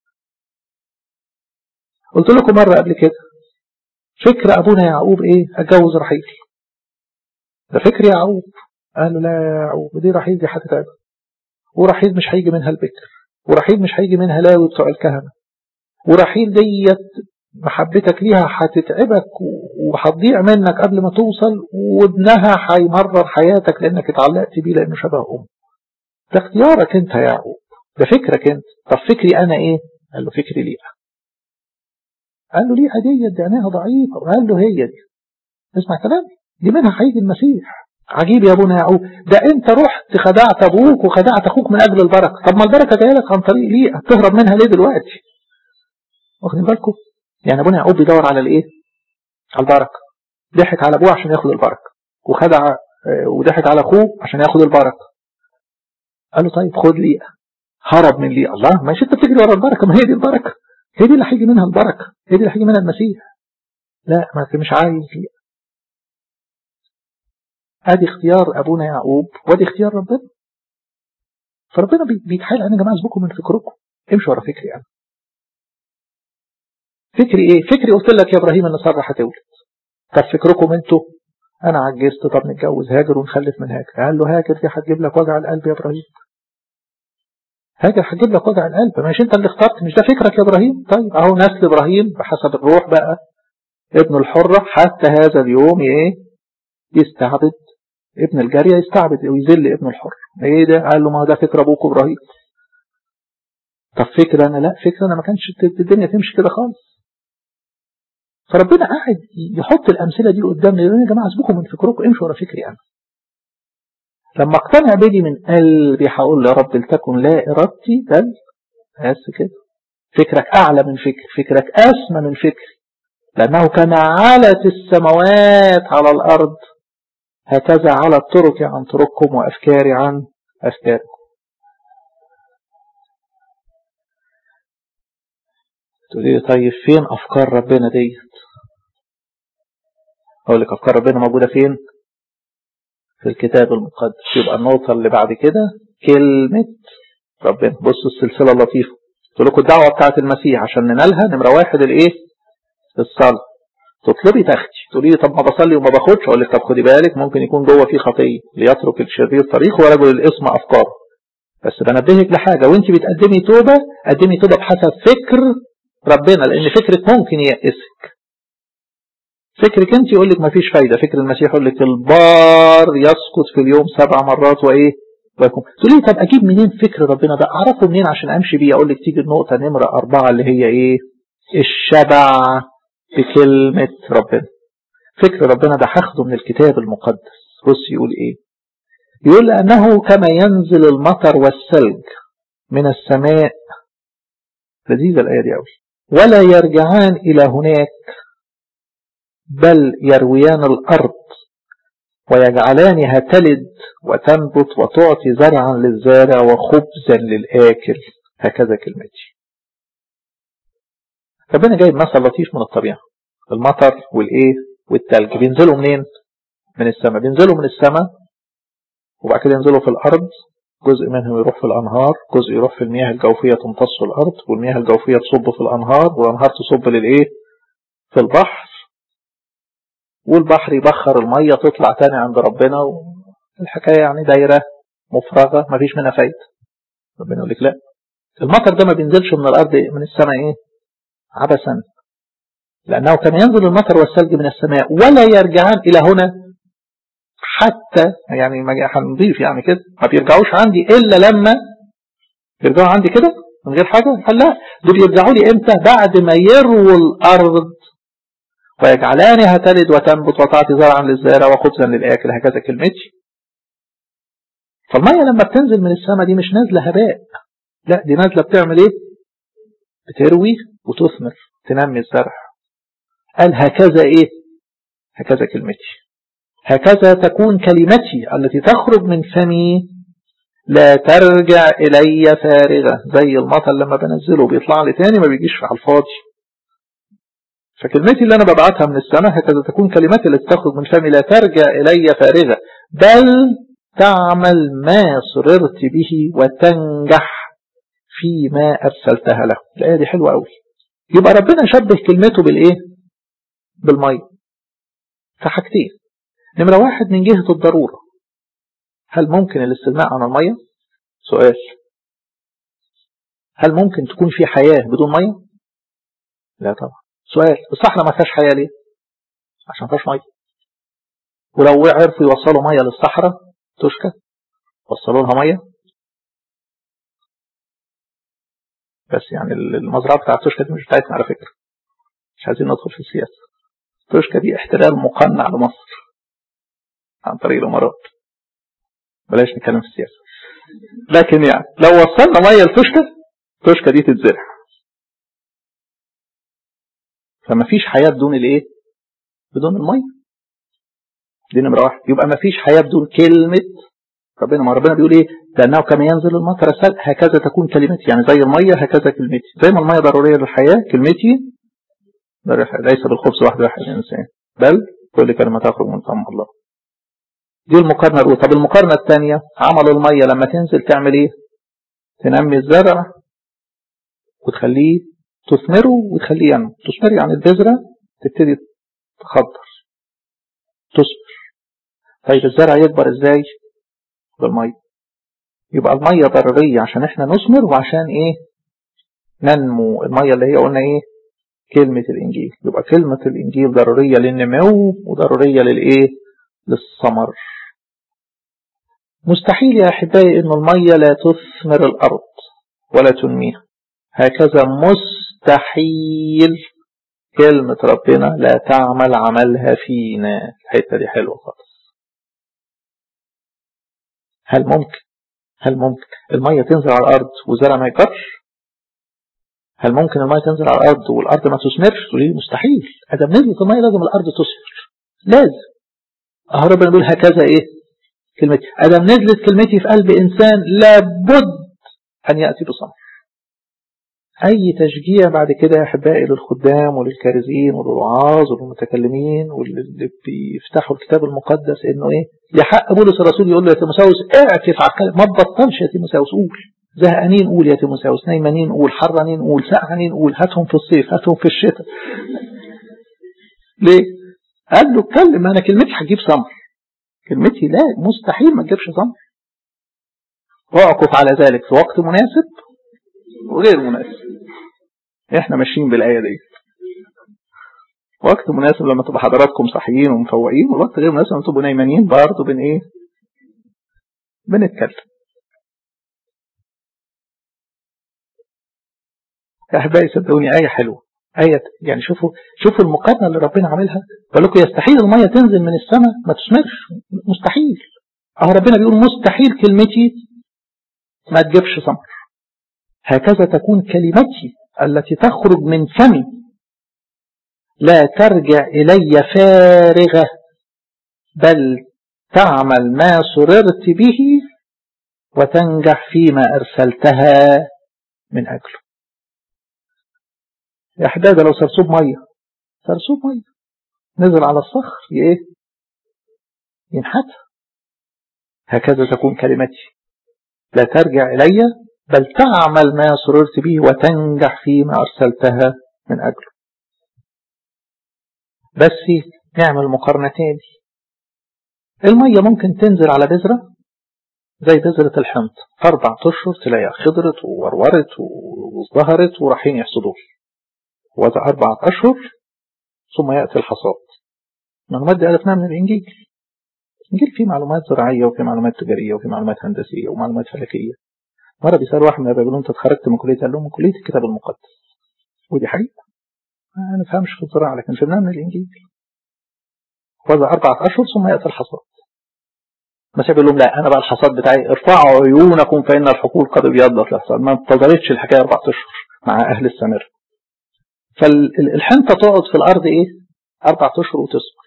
Speaker 1: قلت لكم مرة قبل كده فكر أبونا يعقوب إيه؟ أتجوز رحيل. ده فكر يعقوب. قال له لا يا يعقوب، دي رحيل دي هتتعب، ورحيل مش هيجي منها البكر، ورحيل مش هيجي منها لاوي بتوع الكهنة، ورحيل ديت محبتك ليها هتتعبك وهتضيع منك قبل ما توصل، وابنها هيمرر حياتك لانك اتعلقت بيه لانه شبه امه. ده اختيارك انت يا يعقوب، ده فكرك انت. طب فكري انا ايه؟ قال له فكري ليها. قال له ليها ديت دي عينيها ضعيفه. قال له هي دي، اسمع كلامي، دي منها هيجي المسيح. عجيب يا ابونا يعقوب، ده انت رحت خدعت ابوك وخدعت اخوك من اجل البركه. طب ما البركه جايه لك عن طريق ليه؟ تهرب منها ليه دلوقتي؟ واخدين بالكم؟ يعني ابونا يعقوب بيدور على الايه؟ على البركه. ضحك على ابوه عشان ياخد البركه، وخدع وضحك على اخوه عشان ياخد البركه. قال له طيب خد لي. هرب من لي. الله، ماشي انت بتجري ورا البركه، ما هي دي البركه، هي دي اللي هيجي منها البركه، هي دي اللي هيجي منها المسيح. لا، ما مش عايز لي. ادي اختيار ابونا يعقوب وادي اختيار ربنا. فربنا بيتحايل علينا يا جماعه اسبوكم من فكركم، امشوا ورا فكري انا. فكري ايه؟ فكري قلت لك يا ابراهيم ان ساره هتولد. طب فكركم انتوا؟ انا عجزت، طب نتجوز هاجر ونخلف من هاجر. قال له هاجر دي هتجيب لك وجع القلب يا ابراهيم. هاجر هتجيب لك وجع القلب، ماشي انت اللي اخترت، مش ده فكرك يا ابراهيم؟ طيب اهو نسل ابراهيم بحسب الروح بقى ابن الحرة حتى هذا اليوم ايه؟ يستعبد ابن الجارية، يستعبد ويذل ابن الحر. ايه ده؟ قال له ما ده فكر ابوك ابراهيم. طب فكر انا؟ لا، فكر انا ما كانش الدنيا تمشي كده خالص. فربنا قاعد يحط الامثله دي قدامنا، يقول يا جماعه اسبوكم من فكركم، امشوا ورا فكري انا. لما اقتنع بدي من قلبي هقول يا رب لتكن لا ارادتي بل بس كده. فكرك اعلى من فكري، فكرك اسمى من فكري، لانه كما علت السماوات على الارض هكذا على الطرق عن طرقكم وافكاري عن افكاركم. تقولي طيب فين افكار ربنا ديت؟ اقول لك افكار ربنا موجوده فين؟ في الكتاب المقدس. يبقى النقطه اللي بعد كده كلمه ربنا. بصوا السلسله اللطيفه، قلت لكم الدعوه بتاعه المسيح عشان ننالها نمره واحد الايه؟ الصلاه. تطلبي تاخدي. تقولي لي طب ما بصلي وما باخدش. اقول لك طب خدي بالك، ممكن يكون جوه في خطيه. ليترك الشرير طريق ورجل الاثم افكاره. بس بنبهك لحاجه، وانت بتقدمي توبه قدمي توبه بحسب فكر ربنا، لان فكرك ممكن ييأسك. فكرك انت يقول لك ما فيش فايده، فكر المسيح يقول لك البار يسقط في اليوم سبع مرات وايه؟ ويكون. تقولي طب اجيب منين فكر ربنا ده؟ اعرفه منين عشان امشي بيه؟ اقول لك تيجي النقطه نمره اربعه اللي هي ايه؟ الشبع بكلمه ربنا. فكر ربنا ده هاخده من الكتاب المقدس. بص يقول ايه؟ يقول لأنه كما ينزل المطر والثلج من السماء. لذيذة الآية دي أوي. ولا يرجعان إلى هناك بل يرويان الأرض ويجعلانها تلد وتنبت وتعطي زرعا للزارع وخبزا للآكل، هكذا كلمتي. ربنا جايب مثل لطيف من الطبيعة، المطر والإيه والتلج بينزلوا منين؟ من السماء. بينزلوا من السماء وبعد كده ينزلوا في الأرض، جزء منهم يروح في الأنهار، جزء يروح في المياه الجوفية تمتص الأرض، والمياه الجوفية تصب في الأنهار، والأنهار تصب للإيه؟ في البحر، والبحر يبخر المية تطلع تاني عند ربنا، والحكاية يعني دايرة مفرغة ما فيش منها فايدة. ربنا يقول لك لا، المطر ده ما بينزلش من الأرض من السماء إيه؟ عبثا، لأنه كان ينزل المطر والثلج من السماء ولا يرجعان إلى هنا حتى، يعني ما هنضيف يعني كده، ما بيرجعوش عندي إلا لما يرجعوا عندي كده من غير حاجة. قال لا، دول يرجعوا لي إمتى؟ بعد ما يرووا الأرض ويجعلانها تلد وتنبت وتعطي زرعا للزارع وخبزا للآكل، هكذا كلمتي. فالمية لما بتنزل من السماء دي مش نازلة هباء، لا دي نازلة بتعمل ايه؟ بتروي وتثمر، تنمي الزرع. قال هكذا ايه؟ هكذا كلمتي، هكذا تكون كلمتي التي تخرج من فمي لا ترجع إلي فارغة. زي المطر لما بنزله بيطلع لي تاني، ما بيجيش على الفاضي. فكلمتي اللي أنا ببعتها من السماء هكذا تكون كلمتي التي تخرج من فمي لا ترجع إلي فارغة، بل تعمل ما سررت به وتنجح فيما أرسلتها له. الآية دي حلوة قوي. يبقى ربنا شبه كلمته بالإيه؟ بالمية. فحاجتين، نمرة واحد من جهة الضرورة، هل ممكن الاستغناء عن المية؟ سؤال. هل ممكن تكون في حياة بدون مية؟ لا طبعا. سؤال. الصحراء ما فيهاش حياة ليه؟ عشان ما فيهاش مية. ولو عرفوا يوصلوا مية للصحراء تشكى، وصلوا لها مية، بس يعني المزرعة بتاعت توشكا دي مش بتاعتنا على فكرة، مش عايزين ندخل في السياسة. توشكا دي احتلال مقنع لمصر عن طريق الإمارات، بلاش نتكلم في السياسة. لكن يعني لو وصلنا مية لتوشكا، توشكا دي تتزرع. فما فيش حياة بدون الايه؟ بدون المية. دي نمرة واحد. يبقى ما فيش حياة بدون كلمة ربنا. ما ربنا بيقول ايه؟ لأنه كما ينزل المطر هكذا تكون كلمتي، يعني زي المية هكذا كلمتي. زي ما المية ضرورية للحياة، كلمتي ليس بالخبز وحده يحيى الإنسان بل كل كلمة تخرج من فم الله. دي المقارنة الأولى. طب المقارنة الثانية، عمل المية لما تنزل تعمل ايه؟ تنمي الزرع وتخليه تثمره وتخليه ينمو. تثمر يعني البذرة تبتدي تخضر تثمر. طيب الزرع يكبر ازاي؟ بالمية. يبقى المية ضرورية عشان احنا نثمر وعشان ايه؟ ننمو. المية اللي هي قلنا ايه؟ كلمة الإنجيل. يبقى كلمة الإنجيل ضرورية للنمو وضرورية للإيه؟ للثمر. مستحيل يا أحبائي إن المية لا تثمر الأرض ولا تنميها. هكذا مستحيل كلمة ربنا لا تعمل عملها فينا. الحتة دي حلوة خالص. هل ممكن هل ممكن المية تنزل على الأرض والزرع ما يكبرش؟ هل ممكن المية تنزل على الأرض والأرض ما تثمرش؟ تقولي مستحيل. إذا نزلت المية لازم الأرض تثمر، لازم. أهو ربنا بيقول هكذا إيه؟ كلمتي. إذا نزلت كلمتي في قلب إنسان لابد أن يأتي بثمر. أي تشجيع بعد كده يا أحبائي للخدام وللكارزين وللوعاظ وللمتكلمين واللي بيفتحوا الكتاب المقدس إنه إيه؟ يحق بولس الرسول يقول له يا تيموثاوس اعكف على الكلام، ما تبطلش يا تيموثاوس، قول. زهقانين قول يا تيموثاوس، نايمانين قول، حرانين قول، سقعانين قول، هاتهم في الصيف، هاتهم في الشتاء. ليه؟ قال له اتكلم، أنا كلمتي هتجيب ثمر. كلمتي لا مستحيل ما تجيبش ثمر. واعكف على ذلك في وقت مناسب وغير مناسب. احنا ماشيين بالآية دي. وقت مناسب لما تبقى حضراتكم صحيين ومفوقين، والوقت غير مناسب لما تبقوا نايمانين برضه بن ايه؟ بنتكلم. يا احبائي صدقوني آية حلوة. آية يعني شوفوا شوفوا المقارنة اللي ربنا عاملها. بقول لكم يستحيل المية تنزل من السماء ما تثمرش، مستحيل. اهو ربنا بيقول مستحيل كلمتي ما تجيبش ثمر. هكذا تكون كلمتي التي تخرج من فمي لا ترجع إلي فارغة بل تعمل ما سررت به وتنجح فيما أرسلتها من أجله. يا حدادة لو سرسوب مية سرسوب مية نزل على الصخر ايه ينحت. هكذا تكون كلمتي لا ترجع إلي بل تعمل ما سررت به وتنجح فيما أرسلتها من أجله. بس نعمل مقارنة تاني. المية ممكن تنزل على بذرة زي بذرة الحنط أربع أشهر تلاقيها خضرت وورورت وازدهرت ورايحين يحصدوه، وذا أربعة أشهر ثم يأتي الحصاد. المعلومات دي عرفناها من الإنجيل. الإنجيل فيه معلومات زراعية وفيه معلومات تجارية وفيه معلومات هندسية ومعلومات فلكية. مرة بيسأل واحد من الرجالين أنت اتخرجت من كلية؟ قال له من كلية الكتاب المقدس، ودي حقيقة ما نفهمش في الزراعة لكن فهمناها من الإنجيل. وذا أربعة أشهر ثم يأتي الحصاد. بس يقول لهم لا أنا بقى الحصاد بتاعي ارفعوا عيونكم فإن الحقول قد ابيضت للحصاد. ما انتظرتش الحكاية أربعة أشهر مع أهل السامرة. فالحنطة تقعد في الأرض إيه أربعة أشهر وتصبر.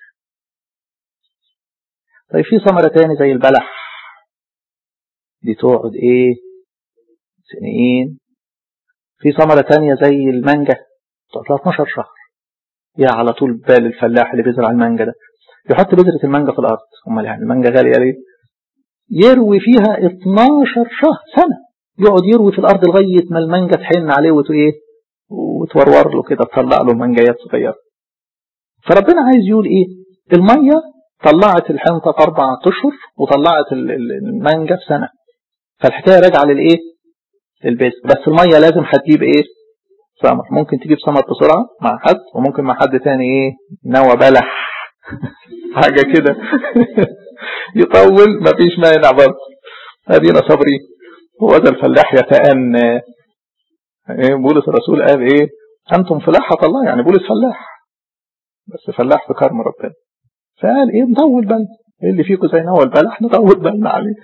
Speaker 1: طيب في ثمرة تاني زي البلح دي تقعد إيه سنين. في ثمرة تانية زي المانجا تقعد اثناشر شهر. يا على طول بال الفلاح اللي بيزرع المانجا ده يحط بذرة المانجا في الأرض. أمال يعني المانجا غالية ليه؟ يروي فيها اثناشر شهر سنة، يقعد يروي في الأرض لغاية ما المانجا تحن عليه وتويه وتورور له كده تطلع له مانجايات صغيرة. فربنا عايز يقول إيه؟ المية طلعت الحنطة في أربعة أشهر وطلعت المانجا في سنة. فالحكاية راجعة للإيه؟ للبيت. بس المية لازم هتجيب إيه؟ ثمر. ممكن تجيب ثمر بسرعة مع حد وممكن مع حد تاني إيه؟ نوى بلح حاجة كده يطول مفيش مانع برضه. أدينا صبري. هو ده الفلاح يتأنى. إيه بولس الرسول قال إيه؟ أنتم فلاحة الله. يعني بولس فلاح بس فلاح في كرم ربنا. فقال إيه نطول بالنا اللي فيكم زي نوى البلح نطول بالنا عليه.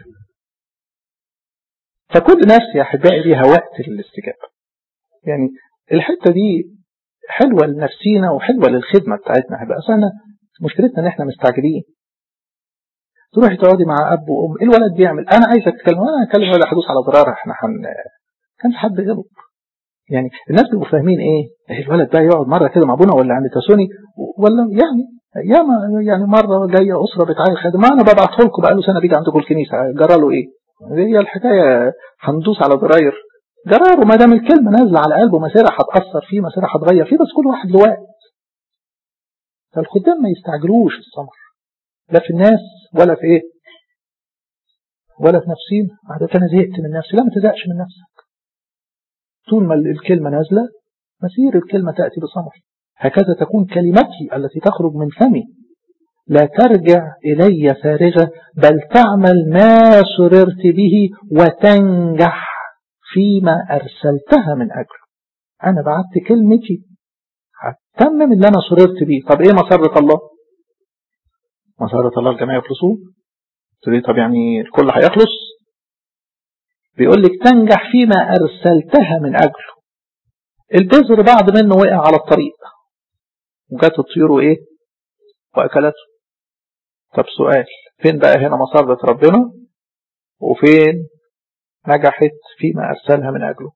Speaker 1: فكل نفس يا أحبائي ليها وقت للاستجابة. يعني الحتة دي حلوة لنفسينا وحلوة للخدمة بتاعتنا. بقى أصلا مشكلتنا إن إحنا مستعجلين. تروحي تقعدي مع أب وأم الولد بيعمل أنا عايزك تتكلم وأنا هتكلم ولا حدوث على ضرار. إحنا حن كان حد غلط. يعني الناس بيبقوا فاهمين إيه الولد بقى يقعد مرة كده مع أبونا ولا عند تاسوني ولا يعني ياما يعني مرة جاية أسرة بتعايل خادم ما أنا ببعته لكم بقى له سنة بيجي عندكم الكنيسة جرى له إيه؟ هي الحكاية هندوس على ضراير جرار. وما دام الكلمة نازلة على قلبه مسيرة هتأثر فيه مسيرة هتغير فيه. بس كل واحد له وقت. فالخدام ما يستعجلوش الثمر لا في الناس ولا في إيه ولا في نفسين. عادة أنا زهقت من نفسي. لا ما تزهقش من نفسك. طول ما الكلمة نازلة مسير الكلمة تأتي بثمر. هكذا تكون كلمتي التي تخرج من فمي لا ترجع إلي فارغة بل تعمل ما سررت به وتنجح فيما أرسلتها من أجله. أنا بعت كلمتي هتمم اللي أنا سررت به. طب إيه مسرة الله؟ مسرة الله الجميع يخلصون. تقولي طب يعني الكل هيخلص؟ بيقول لك تنجح فيما أرسلتها من أجله. البذر بعض منه وقع على الطريق وجات الطيور وإيه وأكلته. طب سؤال فين بقى هنا مسرة ربنا وفين نجحت فيما أرسلها من أجله؟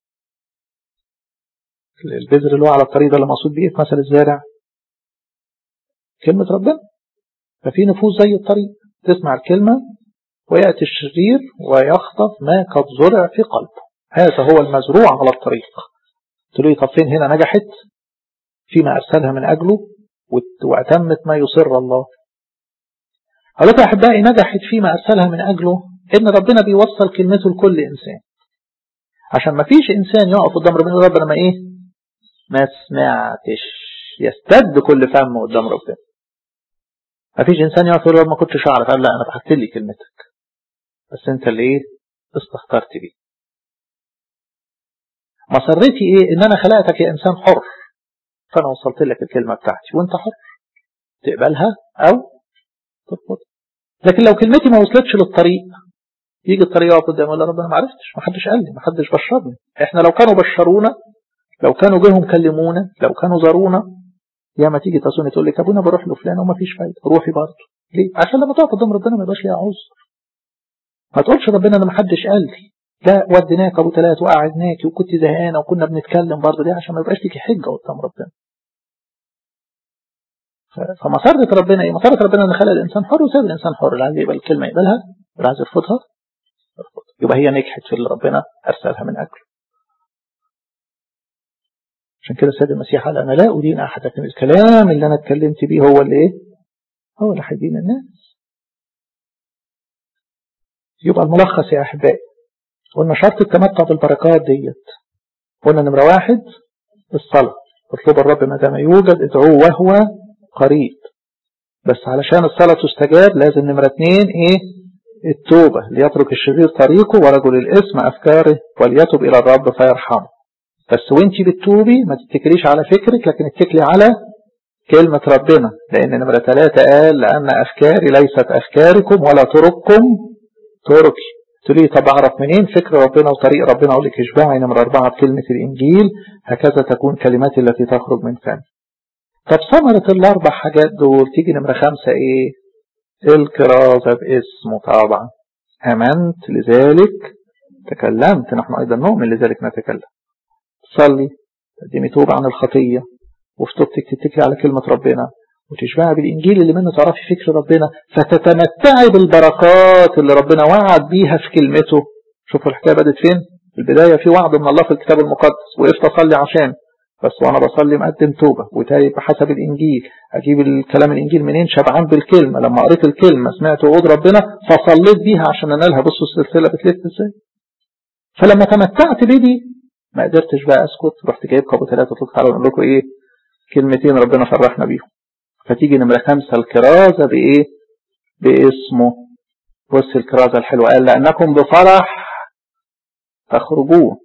Speaker 1: البذر اللي هو على الطريق ده اللي مقصود بيه في مثل الزارع كلمة ربنا. ففي نفوس زي الطريق تسمع الكلمة ويأتي الشرير ويخطف ما قد زرع في قلبه. هذا هو المزروع على الطريق. تقول لي طب فين هنا نجحت فيما أرسلها من أجله وأتمت ما يصر الله؟ هلك أحبائي نجحت فيما أرسلها من أجله إن ربنا بيوصل كلمته لكل إنسان عشان ما فيش إنسان يقف قدام ربنا ربنا ما إيه ما سمعتش يستد كل فم قدام ربنا. ما فيش إنسان يقف يقول ما كنتش أعرف. قال لا أنا بحكت لي كلمتك بس أنت اللي إيه استخترت بيه. مسرتي إيه إن أنا خلقتك يا إنسان حر فأنا وصلت لك الكلمة بتاعتي وأنت حر تقبلها أو ترفض. لكن لو كلمتي ما وصلتش للطريق يجي الطريق يقف قدامي يقول ربنا ما عرفتش ما حدش قال لي ما حدش بشرني. إحنا لو كانوا بشرونا لو كانوا جيهم كلمونا لو كانوا زارونا يا ما تيجي تاسوني تقول لك أبونا بروح له فلان وما فيش فايدة روحي برضه
Speaker 2: ليه؟ عشان لما تقف قدام ربنا ما يبقاش ليها عذر. ما تقولش ربنا انا ما حدش قال لي، لا وديناك ابو ثلاث وقعدناك وكنت زهقانه وكنا بنتكلم برضه، ليه؟ عشان ما يبقاش ليكي حجه قدام ربنا. فمسارة ربنا ايه؟ مسارة ربنا ان خلق الانسان حر وساب الانسان حر، اللي عايز يقبل الكلمه يقبلها، واللي عايز يرفضها يرفضها. يبقى هي نجحت في اللي ربنا ارسلها من اجله. عشان كده السيد المسيح قال انا لا ادين احد، لكن الكلام اللي انا اتكلمت بيه هو اللي ايه؟ هو اللي هيدين الناس. يبقى الملخص يا احبائي، قلنا شرط التمتع بالبركات ديت، قلنا نمره واحد الصلاه، اطلب الرب ما دام يوجد، ادعوه وهو قريب. بس علشان الصلاه تستجاب لازم نمره اثنين ايه؟ التوبه، ليترك الشرير طريقه ورجل الاثم افكاره وليتوب الى الرب فيرحمه. بس وانتي بتتوبي ما تتكليش على فكرك، لكن اتكلي على كلمة ربنا، لأن نمرة ثلاثة قال لأن أفكاري ليست أفكاركم ولا طرقكم طرقي. تقولي طب أعرف منين فكر ربنا وطريق ربنا؟ أقول لك اشبعي نمرة أربعة بكلمة الإنجيل، هكذا تكون كلماتي التي تخرج من فمي. طب ثمرة الأربع حاجات دول تيجي نمرة خمسة إيه؟ الكرازة باسمه. طبعا آمنت لذلك تكلمت، نحن أيضا نؤمن لذلك نتكلم. تصلي تقدمي توبة عن الخطية، وفي توبتك تتكلي على كلمة ربنا، وتشبعي بالإنجيل اللي منه تعرفي فكر ربنا، فتتمتعي بالبركات اللي ربنا وعد بيها في كلمته. شوفوا الحكاية بدت فين؟ في البداية في وعد من الله في الكتاب المقدس، وقفت أصلي عشان بس وأنا بصلي مقدم توبة وتايب بحسب الإنجيل. أجيب الكلام الإنجيل منين؟ شبعان بالكلمة. لما قريت الكلمة سمعت وعود ربنا فصليت بيها عشان أنالها. بصوا السلسلة بتلف إزاي. فلما تمتعت بدي ما قدرتش بقى أسكت، رحت جايب ابو ثلاثة وقلت تعالوا أقول لكم إيه؟ كلمتين ربنا فرحنا بيهم. فتيجي نمرة خمسة الكرازة بإيه؟ باسمه. بص الكرازة الحلوة، قال لأنكم بفرح تخرجون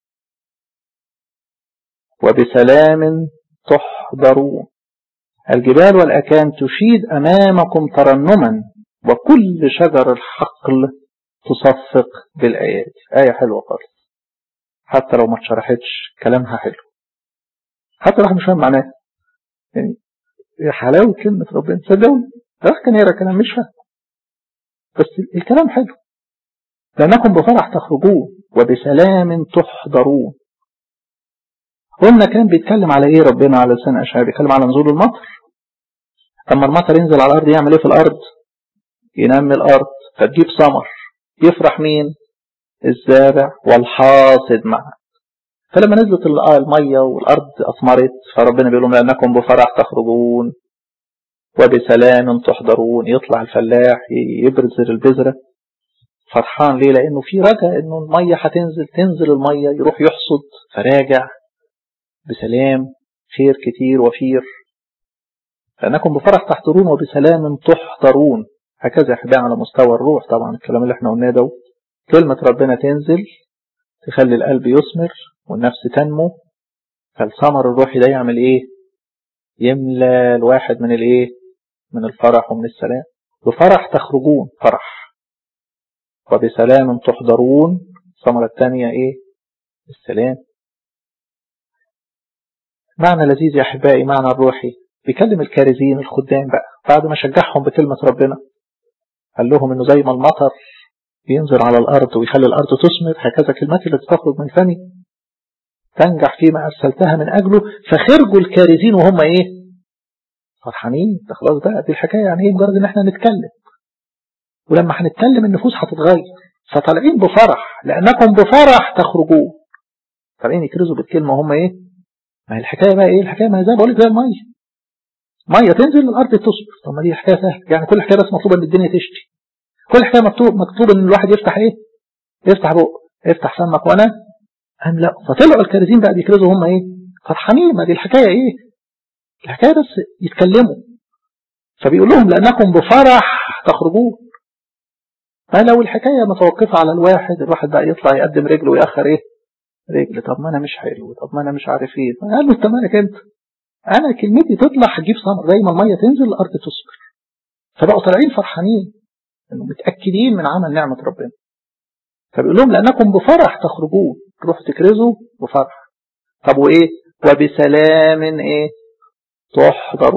Speaker 2: وبسلام تحضرون، الجبال والأكام تشيد أمامكم ترنما، وكل شجر الحقل تصفق بالآيات. آية حلوة خالص، حتى لو ما اتشرحتش كلامها حلو، حتى لو مش فاهم معناها. يعني حلاوة كلمة ربنا صدقوني، راح كان يقرا كلام مش فاهم، بس الكلام حلو. لأنكم بفرح تخرجون وبسلام تحضرون. قلنا كان بيتكلم على ايه ربنا على لسان اشعياء؟ بيتكلم على نزول المطر. اما المطر ينزل على الارض يعمل ايه في الارض؟ ينمي الارض فتجيب ثمر. يفرح مين؟ الزارع والحاصد معا. فلما نزلت الميه والارض اثمرت، فربنا بيقول لهم لانكم بفرح تخرجون وبسلام تحضرون. يطلع الفلاح يبذر البذره فرحان ليه؟ لانه في رجاء انه الميه هتنزل، تنزل الميه يروح يحصد، فراجع بسلام، خير كتير وفير. لأنكم بفرح تحضرون وبسلام تحضرون. هكذا يحبها على مستوى الروح. طبعا الكلام اللي احنا قلناه ده، كلمة ربنا تنزل تخلي القلب يثمر والنفس تنمو، فالثمر الروحي ده يعمل ايه؟ يملى الواحد من الايه؟ من الفرح ومن السلام. بفرح تخرجون، فرح، وبسلام تحضرون. الثمرة الثانية ايه؟ السلام. معنى لذيذ يا أحبائي، معنى الروحي. بيكلم الكارزين الخدام بقى بعد ما شجعهم بكلمة ربنا، قال لهم انه زي ما المطر ينزل على الارض ويخلي الارض تثمر، هكذا كلمتي التي تخرج من فمي تنجح فيما ارسلتها من اجله. فخرجوا الكارزين وهم ايه؟ فرحانين. ده خلاص بقى دي الحكايه، يعني ايه مجرد ان احنا نتكلم، ولما هنتكلم النفوس هتتغير. فطالعين بفرح، لانكم بفرح تخرجون. طالعين يكرزوا بالكلمه وهم ايه؟ ما هي الحكايه بقى ايه؟ الحكايه ما هي زي بقول لك زي الميه، ميه تنزل الارض تصبر. طب ما دي حكايه سهله، يعني كل حكايه بس مطلوبه ان الدنيا تشتي. كل حكايه مكتوب مكتوب ان الواحد يفتح ايه؟ يفتح بقه، يفتح فمك وانا املا. فطلعوا الكارزين بقى بيكرزوا هم ايه؟ فرحانين. ما دي الحكايه ايه؟ الحكايه بس يتكلموا. فبيقول لهم لانكم بفرح تخرجون. فلو الحكايه متوقفه على الواحد، الواحد بقى يطلع يقدم رجله ويأخر ايه؟ رجل. طب ما انا مش حلو، طب ما انا مش عارف ايه. قال له انت مالك انت؟ انا كلمتي تطلع هتجيب ثمر، زي ما الميه تنزل الارض تصبر. فبقوا طالعين فرحانين انه متاكدين من عمل نعمه ربنا. فبيقول لهم لانكم بفرح تخرجون، تروحوا تكرزوا بفرح. طب وايه؟ وبسلام ايه؟ تحضروا.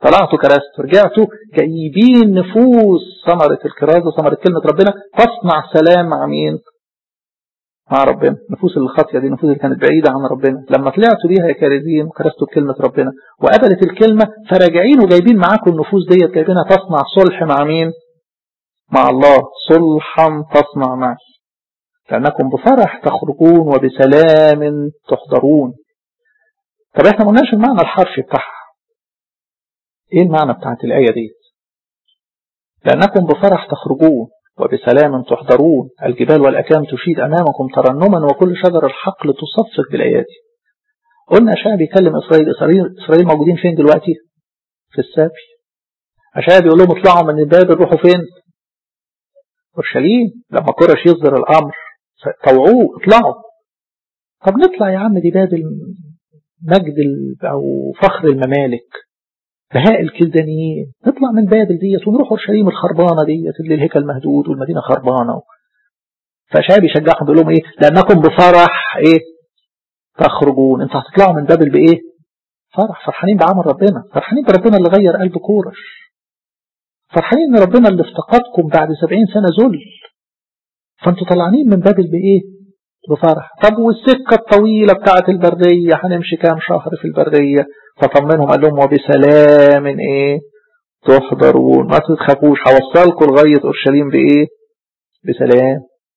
Speaker 2: طلعتوا كرستوا رجعتوا جايبين نفوس ثمرة الكرازة ثمرة كلمة ربنا تصنع سلام مع مين؟ مع ربنا. نفوس الخاطية دي نفوس اللي كانت بعيدة عن ربنا لما طلعتوا بيها يا كارزين وكرستوا بكلمة ربنا وقبلت الكلمة فراجعين وجايبين معاكم النفوس ديت جايبينها تصنع صلح مع مين؟ مع الله. صلحا تصنع معي لأنكم بفرح تخرجون وبسلام تحضرون. طب احنا ما قلناش المعنى الحرفي بتاعها. ايه المعنى بتاعت الآية دي؟ لأنكم بفرح تخرجون وبسلام تحضرون الجبال والأكام تشيد أمامكم ترنما وكل شجر الحقل تصفق بالآيات. قلنا أشعياء بيكلم إسرائيل. إسرائيل إسرائيل موجودين فين دلوقتي؟ في السبي. أشعياء بيقول لهم اطلعوا من بابل روحوا فين؟ أورشليم. لما كورش يصدر الأمر طوعوه اطلعوا. طب نطلع يا عم دي بابل مجد أو فخر الممالك بهاء الكلدانيين. نطلع من بابل ديت ونروح أورشليم الخربانة ديت اللي الهيكل مهدود والمدينة خربانة. فأشعياء بيشجعهم بيقول لهم ايه؟ لأنكم بفرح ايه تخرجون. انتوا هتطلعوا من بابل بايه؟ فرح. فرحانين بعمل ربنا. فرحانين بربنا اللي غير قلب كورش. فرحانين ان ربنا اللي افتقدكم بعد سبعين سنة ذل. فانتوا طلعانين من بابل بايه؟ بفرح. طب والسكة الطويلة بتاعت البرية هنمشي كام شهر في البرية؟ فطمنهم قال لهم وبسلام ايه تحضرون. ما تخافوش هوصلكم لغاية أورشليم بايه؟ بسلام.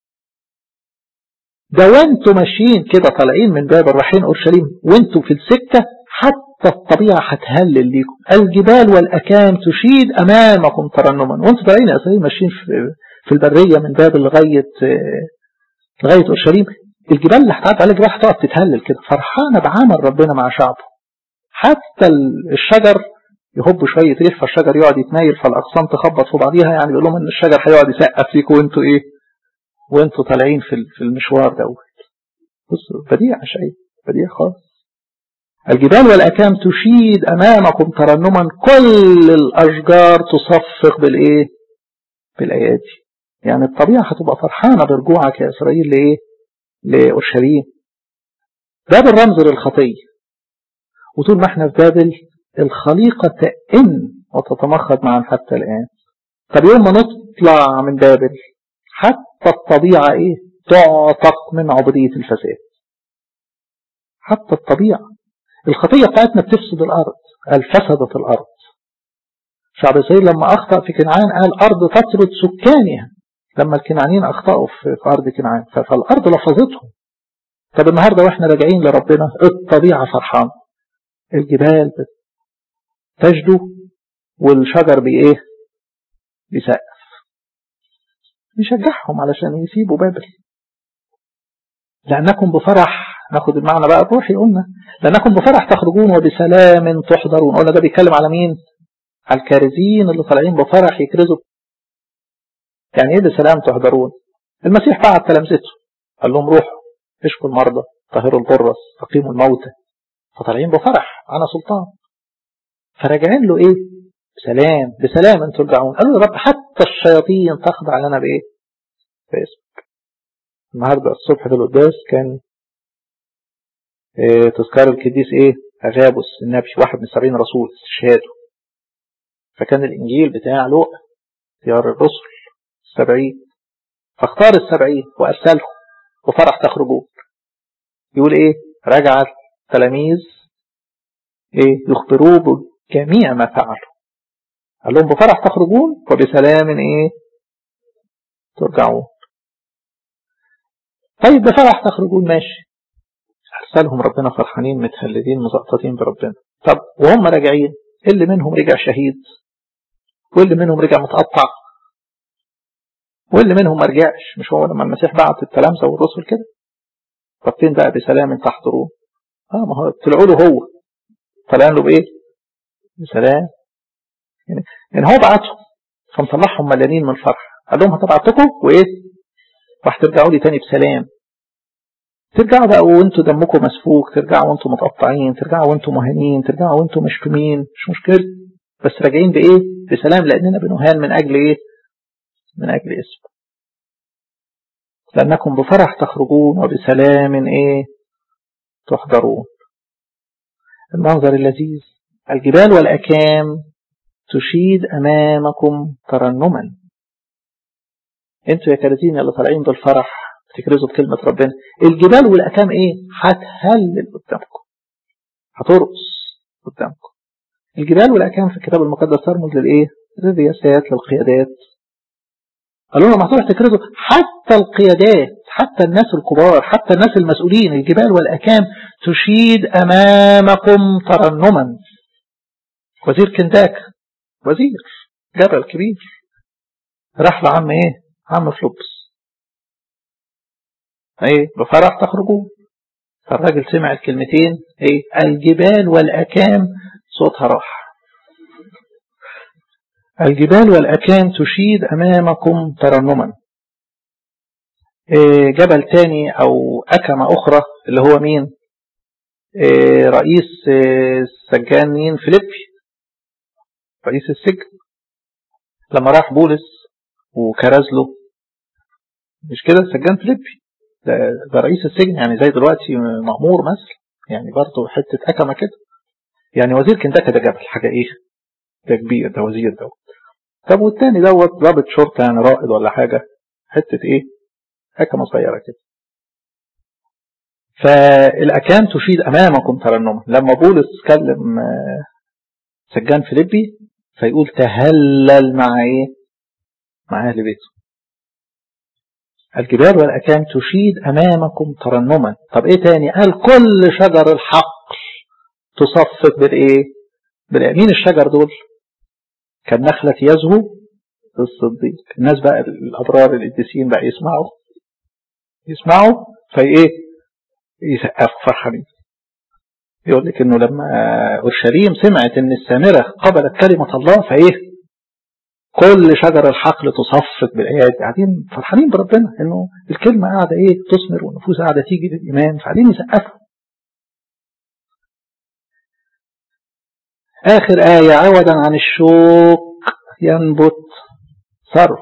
Speaker 2: ده وانتوا ماشيين كده طالعين من باب رايحين أورشليم وانتوا في السكة حتى الطبيعة هتهلل ليكم. الجبال والأكام تشيد أمامكم ترنما. وانتوا طالعين يا أسرائيل ماشيين في في البرية من باب لغاية لغاية أورشليم الجبال اللي هتعدي على الجبال هتقعد تتهلل كده فرحانة بعمل ربنا مع شعبه. حتى الشجر يهب شوية ريح فالشجر يقعد يتنايل فالأغصان تخبط في بعضيها. يعني بيقول لهم ان الشجر هيقعد يسقف فيكم وانتوا ايه وانتوا طالعين في في المشوار دوت. بصوا بديع شيء بديع خالص. الجبال والأكام تشيد أمامكم ترنما كل الأشجار تصفق بالإيه؟ بالآيات. يعني الطبيعة هتبقى فرحانة برجوعك يا إسرائيل لإيه؟ لأورشليم. بابل رمز للخطية. وطول ما احنا في بابل الخليقة تئن وتتمخض معا حتى الآن. طب يوم ما نطلع من بابل حتى الطبيعة إيه؟ تعتق من عبودية الفساد. حتى الطبيعة. الخطية بتاعتنا بتفسد الأرض. قال فسدت الأرض. شعب إسرائيل لما أخطأ في كنعان قال أرض تطرد سكانها. لما الكنعانيين أخطأوا في أرض كنعان فالأرض لفظتهم. طب النهاردة وإحنا راجعين لربنا الطبيعة فرحان. الجبال تجدو والشجر بإيه؟ بيسقف. يشجعهم علشان يسيبوا بابل. لأنكم بفرح ناخد المعنى بقى الروحي قلنا لأنكم بفرح تخرجون وبسلام تحضرون. قلنا ده بيتكلم على مين؟ على الكارزين اللي طالعين بفرح يكرزوا. يعني ايه بسلام تحضرون؟ المسيح بعت تلامذته قال لهم روحوا اشفوا المرضى طهروا البرص اقيموا الموتى. فطالعين بفرح انا سلطان. فراجعين له ايه؟ بسلام. بسلام انتم ترجعون. قالوا يا رب حتى الشياطين تخضع لنا بايه؟ باسمك. النهارده الصبح في القداس كان إيه تذكار القديس ايه؟ اغابس النبي واحد من سبعين رسول استشهاده. فكان الانجيل بتاع لوقا اختيار الرسل السبعين. فاختار السبعين وارسلهم وفرح تخرجون. يقول ايه؟ رجع التلاميذ ايه؟ يخبروه بجميع ما فعلوا. قال لهم بفرح تخرجون وبسلام ايه؟ ترجعون. طيب بفرح تخرجون ماشي. ارسلهم ربنا فرحانين متهلدين مزقططين بربنا. طب وهم راجعين اللي منهم رجع شهيد واللي منهم رجع متقطع واللي منهم ما رجعش. مش هو لما المسيح بعت التلامذة والرسل كده؟ طب فين بقى بسلام تحضرون؟ اه ما هو طلعوا له هو طلعوا له بايه؟ بسلام. يعني, يعني هو بعتهم فمطلعهم مليانين من الفرح. قال لهم هتبعتكم وايه؟ وهترجعوا لي تاني بسلام. ترجعوا بقى وانتوا دمكم مسفوك، ترجعوا وانتوا متقطعين، ترجعوا وانتوا مهانين، ترجعوا وانتوا مشتومين، مش مشكلة. بس راجعين بايه؟ بسلام لاننا بنهان من اجل ايه؟ من اجل اسم. لانكم بفرح تخرجون وبسلام ايه؟ تحضرون. المنظر اللذيذ الجبال والأكام تشيد أمامكم ترنما. انتوا يا كارزين اللي طالعين بالفرح تكرزوا بكلمة ربنا، الجبال والأكام ايه؟ هتهلل قدامكم، هترقص قدامكم. الجبال والأكام في الكتاب المقدس ترمز للايه؟ للرياسات، للقيادات. قالوا لهم هتروح تكرزوا حتى القيادات، حتى الناس الكبار، حتى الناس المسؤولين. الجبال والأكام تشيد أمامكم ترنما. وزير كنتاك، وزير جبل كبير، راح لعم ايه؟ عم فلوبس، ايه بفرح تخرجوا. فالراجل سمع الكلمتين، ايه؟ الجبال والأكام صوتها راح. الجبال والأكام تشيد أمامكم ترنما. إيه جبل تاني أو أكمة أخرى اللي هو مين؟ إيه رئيس إيه السجان مين؟ فيليبي، رئيس السجن. لما راح بولس وكرز له، مش كده؟ السجان فيليبي ده, ده رئيس السجن، يعني زي دلوقتي مأمور مثلا، يعني برضه حتة أكمة كده. يعني وزير كنتاكا ده جبل حاجة ايه؟ ده كبير، ده وزير دوت. طب والتاني دوت ضابط شرطة يعني رائد ولا حاجة، حتة ايه؟ أكمة صغيرة كده. فالأكام تشيد أمامكم ترنما. لما بولس كلم سجان فيليبي فيقول تهلل مع ايه؟ مع أهل بيته. الجبال والأكام تشيد أمامكم ترنما. طب ايه تاني؟ قال كل شجر الحقل تصفق بالايه؟ باليمين. الشجر دول كان نخلة يزهو الصديق. الناس بقى الأبرار القديسين بقى يسمعوا يسمعوا في ايه؟ يسقفوا فرحانين. يقول لك انه لما اورشليم سمعت ان السامرة قبلت كلمة الله فايه؟ كل شجر الحقل تصفق بالايات. قاعدين فرحانين بربنا انه الكلمة قاعدة ايه؟ تثمر، والنفوس قاعدة تيجي للايمان، فقاعدين يسقفوا. آخر آية، عوضا عن الشوك ينبت ثرو،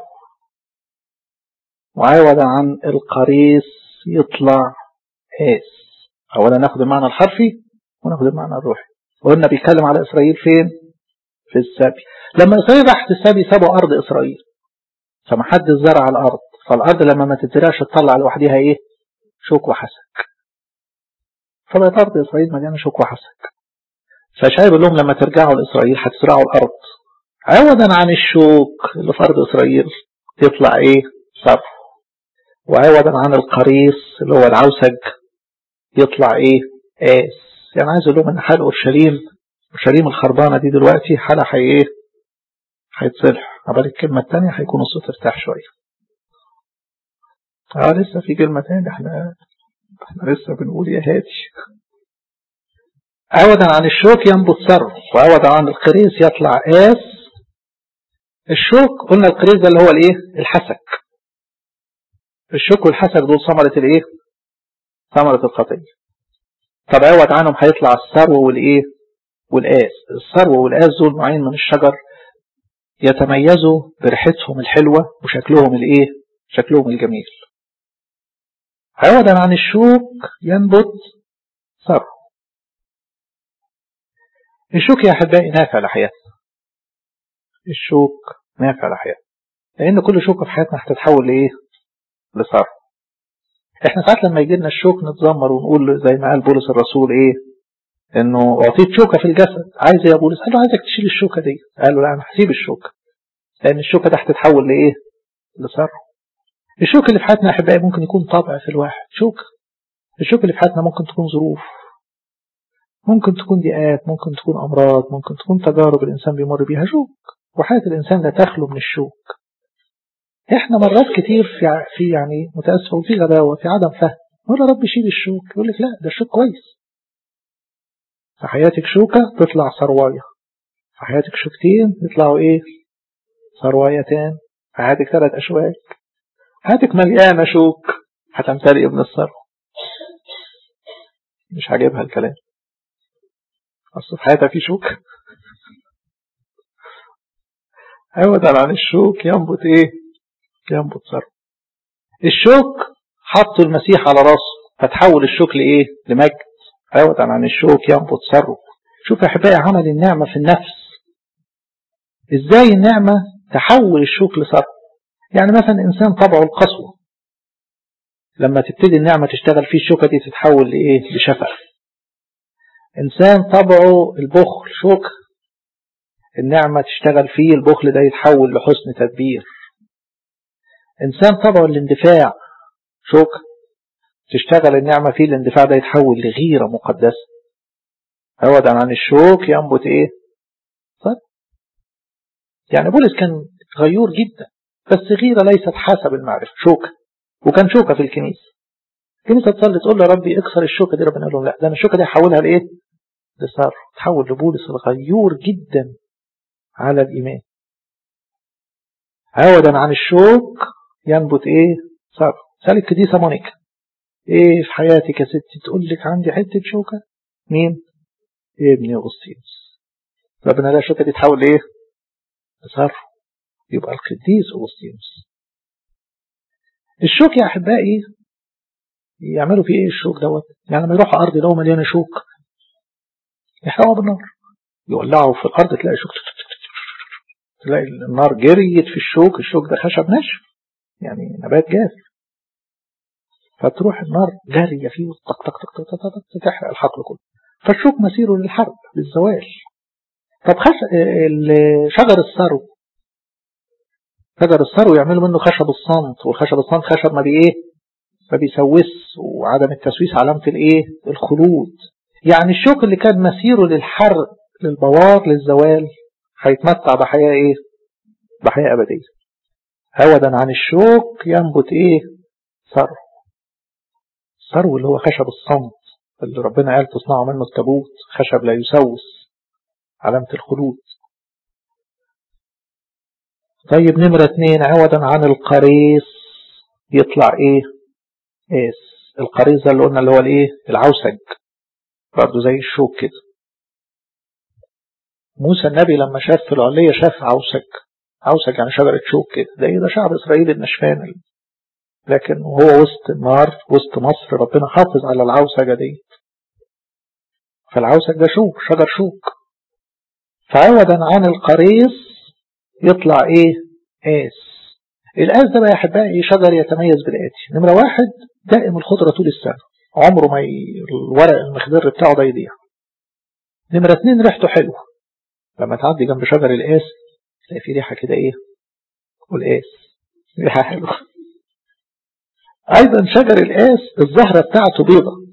Speaker 2: وعوضا عن القريص يطلع آس. أولا ناخد المعنى الحرفي وناخد المعنى الروحي. وقلنا بيتكلم على إسرائيل فين؟ في السبي. لما إسرائيل راحت السبي سابوا أرض إسرائيل، فمحدش زرع الأرض، فالأرض لما ما تتزرعش تطلع لوحدها إيه؟ شوك وحسك. فبقت أرض إسرائيل مليانة شوك وحسك. فشايف لهم لما ترجعوا لإسرائيل هتزرعوا الأرض، عوضا عن الشوك اللي في أرض إسرائيل يطلع إيه؟ صرف. وعوضا عن القريص اللي هو العوسج يطلع إيه؟ آس. يعني عايز أقول لهم إن حال أورشليم، أورشليم الخربانة دي دلوقتي حالها حي إيه؟ هيتصلح. عبال الكلمة الثانية هيكون الصوت ارتاح شوية. اه لسه في كلمة ثانية، احنا احنا لسه بنقول يا هادي. عوضا عن الشوك ينبت ثرو، وعوضا عن القريص يطلع آس. الشوك قلنا القريص ده اللي هو الايه؟ الحسك. الشوك والحسك دول ثمرة الايه؟ ثمرة الخطية. طب عوض عنهم هيطلع الثرو والايه؟ والآس. الثرو والآس دول نوعين من الشجر يتميزوا بريحتهم الحلوة وشكلهم الايه؟ شكلهم الجميل. عوضا عن الشوك ينبت ثرو. الشوك يا أحبائي نافع لحياتنا. الشوك نافع لحياتنا، لأن كل شوكة في حياتنا هتتحول لإيه؟ لثرو. إحنا ساعات لما يجي لنا الشوك نتذمر ونقول زي ما قال بولس الرسول إيه؟ إنه أعطيت شوكة في الجسد، عايز إيه يا بولس؟ قال له عايزك تشيل الشوكة دي. قال له لا، أنا هسيب الشوكة، لأن الشوكة دي هتتحول لإيه؟ لثرو. الشوك اللي في حياتنا يا أحبائي ممكن يكون طبع في الواحد شوك. الشوك اللي في حياتنا ممكن تكون ظروف، ممكن تكون ضيقات، ممكن تكون أمراض، ممكن تكون تجارب الإنسان بيمر بيها شوك. وحياة الإنسان لا تخلو من الشوك. إحنا مرات كتير في في يعني متأسف وفي غباوة، في عدم فهم، نقول يا رب شيل الشوك، يقول لك لا، ده الشوك كويس. في حياتك شوكة تطلع ثرواية، في حياتك شوكتين يطلعوا إيه؟ ثروايتان. في حياتك ثلاث أشواك، حياتك مليانة شوك هتمتلئ من الثروة. مش عاجبها الكلام، أصل في حياتها في شوك. عوضا عن الشوك ينبت إيه؟ ينبت ثروة. الشوك حطوا المسيح على راسه فتحول الشوك لإيه؟ لمجد. عوضا عن الشوك ينبت ثروة. شوف يا أحبائي عمل النعمة في النفس. ازاي النعمة تحول الشوك لصبر. يعني مثلا انسان طبعه القسوة، لما تبتدي النعمة تشتغل فيه الشوكة دي تتحول لإيه؟ لشفقة. إنسان طبعه البخل شوكة، النعمة تشتغل فيه البخل ده يتحول لحسن تدبير. إنسان طبعه الاندفاع شوكة، تشتغل النعمة فيه الاندفاع ده يتحول لغيرة مقدسة. عوضا عن الشوك ينبت إيه؟ صح؟ يعني بولس كان غيور جدا، بس غيرة ليست حسب المعرفة، شوكة، وكان شوكة في الكنيسة. الكنيسة تصلي تقول له ربي اكسر الشوكة دي، ربنا يقول لهم لا، ده أنا الشوكة دي حولها لإيه؟ لصار. تحول لبولس الغيور جدا على الإيمان. عوضا عن الشوك ينبت إيه؟ صار. سأل القديسة مونيكا إيه في حياتك يا ستي؟ تقول لك عندي حتة شوكة. مين؟ إيه ابني أغسطينوس. ربنا لا الشوكة دي تحول لإيه؟ لصار. يبقى القديس أغسطينوس. الشوك يا أحبائي يعملوا فيه إيه الشوك دوت؟ يعني لما يروحوا أرض لو مليانة شوك يحرقوا بالنار، يولعوا في الأرض تلاقي شوك، تلاقي النار جريت في الشوك. الشوك ده خشب ناشف يعني نبات جاف، فتروح النار جارية فيه طق طق طق طق طق تحرق الحقل كله. فالشوك مسيره للحرب للزوال. طب خش... شجر السرو، شجر السرو يعملوا منه خشب الصمت، والخشب الصمت خشب ما بإيه؟ ما بيسوس، وعدم التسويس علامة الإيه؟ الخلود. يعني الشوك اللي كان مسيره للحرق للبوار للزوال هيتمتع بحياة إيه؟ بحياة أبدية. عوضا عن الشوك ينبت إيه؟ سرو. السرو اللي هو خشب الصمت اللي ربنا قال تصنعوا منه التابوت، خشب لا يسوس، علامة الخلود. طيب نمرة اتنين، عوضا عن القريص يطلع ايه؟ ايس. القريص ده اللي قلنا اللي هو الايه؟ العوسج، برضه زي الشوك كده. موسى النبي لما شاف في العلية شاف عوسج، عوسج يعني شجرة شوك كده. ده ايه؟ ده شعب اسرائيل النشفان. لكن وهو وسط النار وسط مصر ربنا حافظ على العوسجة دي. فالعوسج ده شوك، شجر شوك. فعوضا عن القريص يطلع ايه؟ آس. الآس ده بقى يا أحبائي شجر يتميز بالآتي. نمرة واحد، دائم الخضرة طول السنة، عمره ما ي... الورق المخضر بتاعه ده يضيع. نمرة اتنين، ريحته حلوة، لما تعدي جنب شجر الآس تلاقي فيه ريحة كده ايه؟ والآس ريحة حلوة. أيضا شجر الآس الزهرة بتاعته بيضة،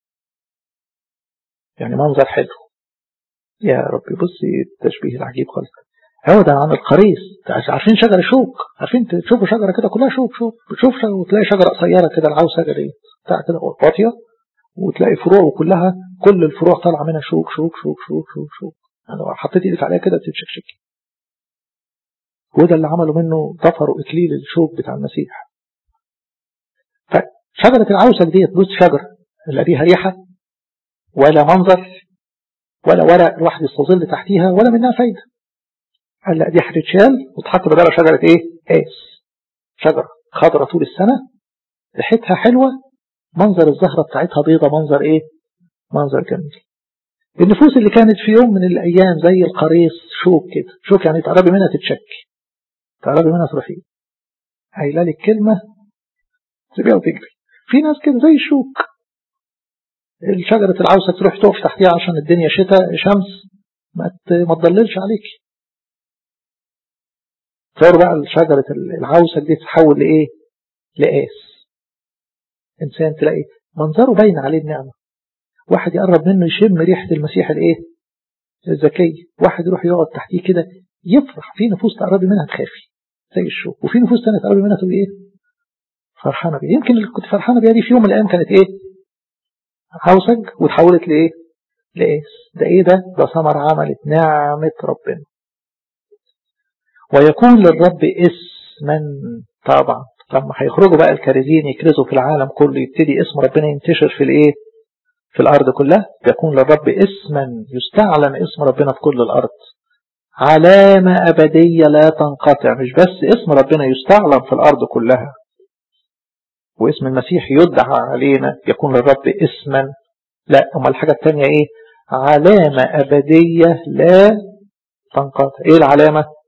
Speaker 2: يعني منظر حلو. يا ربي بصي التشبيه العجيب خالص. عوضا عن القريص، عارفين شجر شوك، عارفين تشوفوا شجرة كده كلها شوك شوك، بتشوف وتلاقي شجرة قصيرة كده العوسجة دي بتاع كده واطية، وتلاقي فروع كلها كل الفروع طالعة منها شوك شوك شوك شوك شوك شوك. يعني لو حطيت ايدك عليها كده تتشكشك. وده اللي عملوا منه ضفروا اكليل الشوك بتاع المسيح. فشجرة العوسج دي بص شجرة لا ليها ريحة ولا منظر ولا ورق الواحد يستظل تحتيها ولا منها فايدة. قال لا دي هتتشال وتحط بدالها شجرة ايه؟ آس. شجرة خضرة طول السنة، ريحتها حلوة، منظر الزهرة بتاعتها بيضة، منظر ايه؟ منظر جميل. النفوس اللي كانت في يوم من الايام زي القريص شوك كده، شوك يعني تقربي منها تتشكي، تقربي منها تروحي قايله لك كلمة تسيبيها وتجري. في ناس كده زي الشوك، الشجرة العوسة تروح تقف تحتيها عشان الدنيا شتاء شمس ما ما تضللش عليكي. صار بقى شجرة العوسة دي تتحول لإيه؟ لآس. إنسان تلاقي منظره باين عليه النعمة، واحد يقرب منه يشم ريحة المسيح الإيه؟ الزكية، واحد يروح يقعد تحتيه كده يفرح. في نفوس تقربي منها تخافي زي الشوك، وفي نفوس تانية تقربي منها تقول إيه؟ فرحانة بيه. يمكن اللي كنت فرحانة بيها دي في يوم من الأيام كانت إيه؟ عوسج وتحولت لإيه؟ لآس. ده إيه ده؟ ده ثمر عملت نعمة ربنا. ويكون للرب اسما. طبعا لما هيخرجوا بقى الكارزين يكرزوا في العالم كله يبتدي اسم ربنا ينتشر في الايه؟ في الارض كلها. يكون للرب اسما، يستعلن اسم ربنا في كل الارض، علامة ابدية لا تنقطع. مش بس اسم ربنا يستعلن في الارض كلها واسم المسيح يدعى علينا يكون للرب اسما، لا، اما الحاجة التانية ايه؟ علامة ابدية لا تنقطع. ايه العلامة؟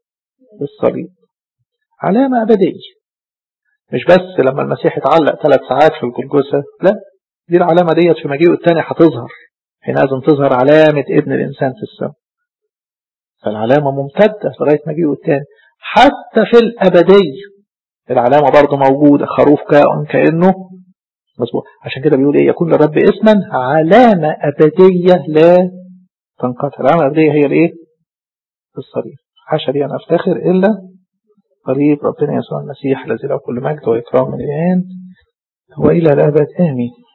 Speaker 2: الصليب. علامة أبدية، مش بس لما المسيح اتعلق ثلاث ساعات في الجلجثة، لا، دي العلامة ديت في مجيئه الثاني هتظهر، حينئذ تظهر علامة ابن الإنسان في السماء. فالعلامة ممتدة لغاية مجيئه الثاني. حتى في الأبدية العلامة برضه موجودة، خروف كائن كأنه مظبوط. عشان كده بيقول ايه؟ يكون للرب اسما علامة أبدية لا تنقطع. العلامة الأبدية هي الايه؟ الصليب. حاشا لي أن أفتخر إلا قريب ربنا يسوع المسيح الذي له كل مجد وإكرام من الآن وإلى الأبد آمين.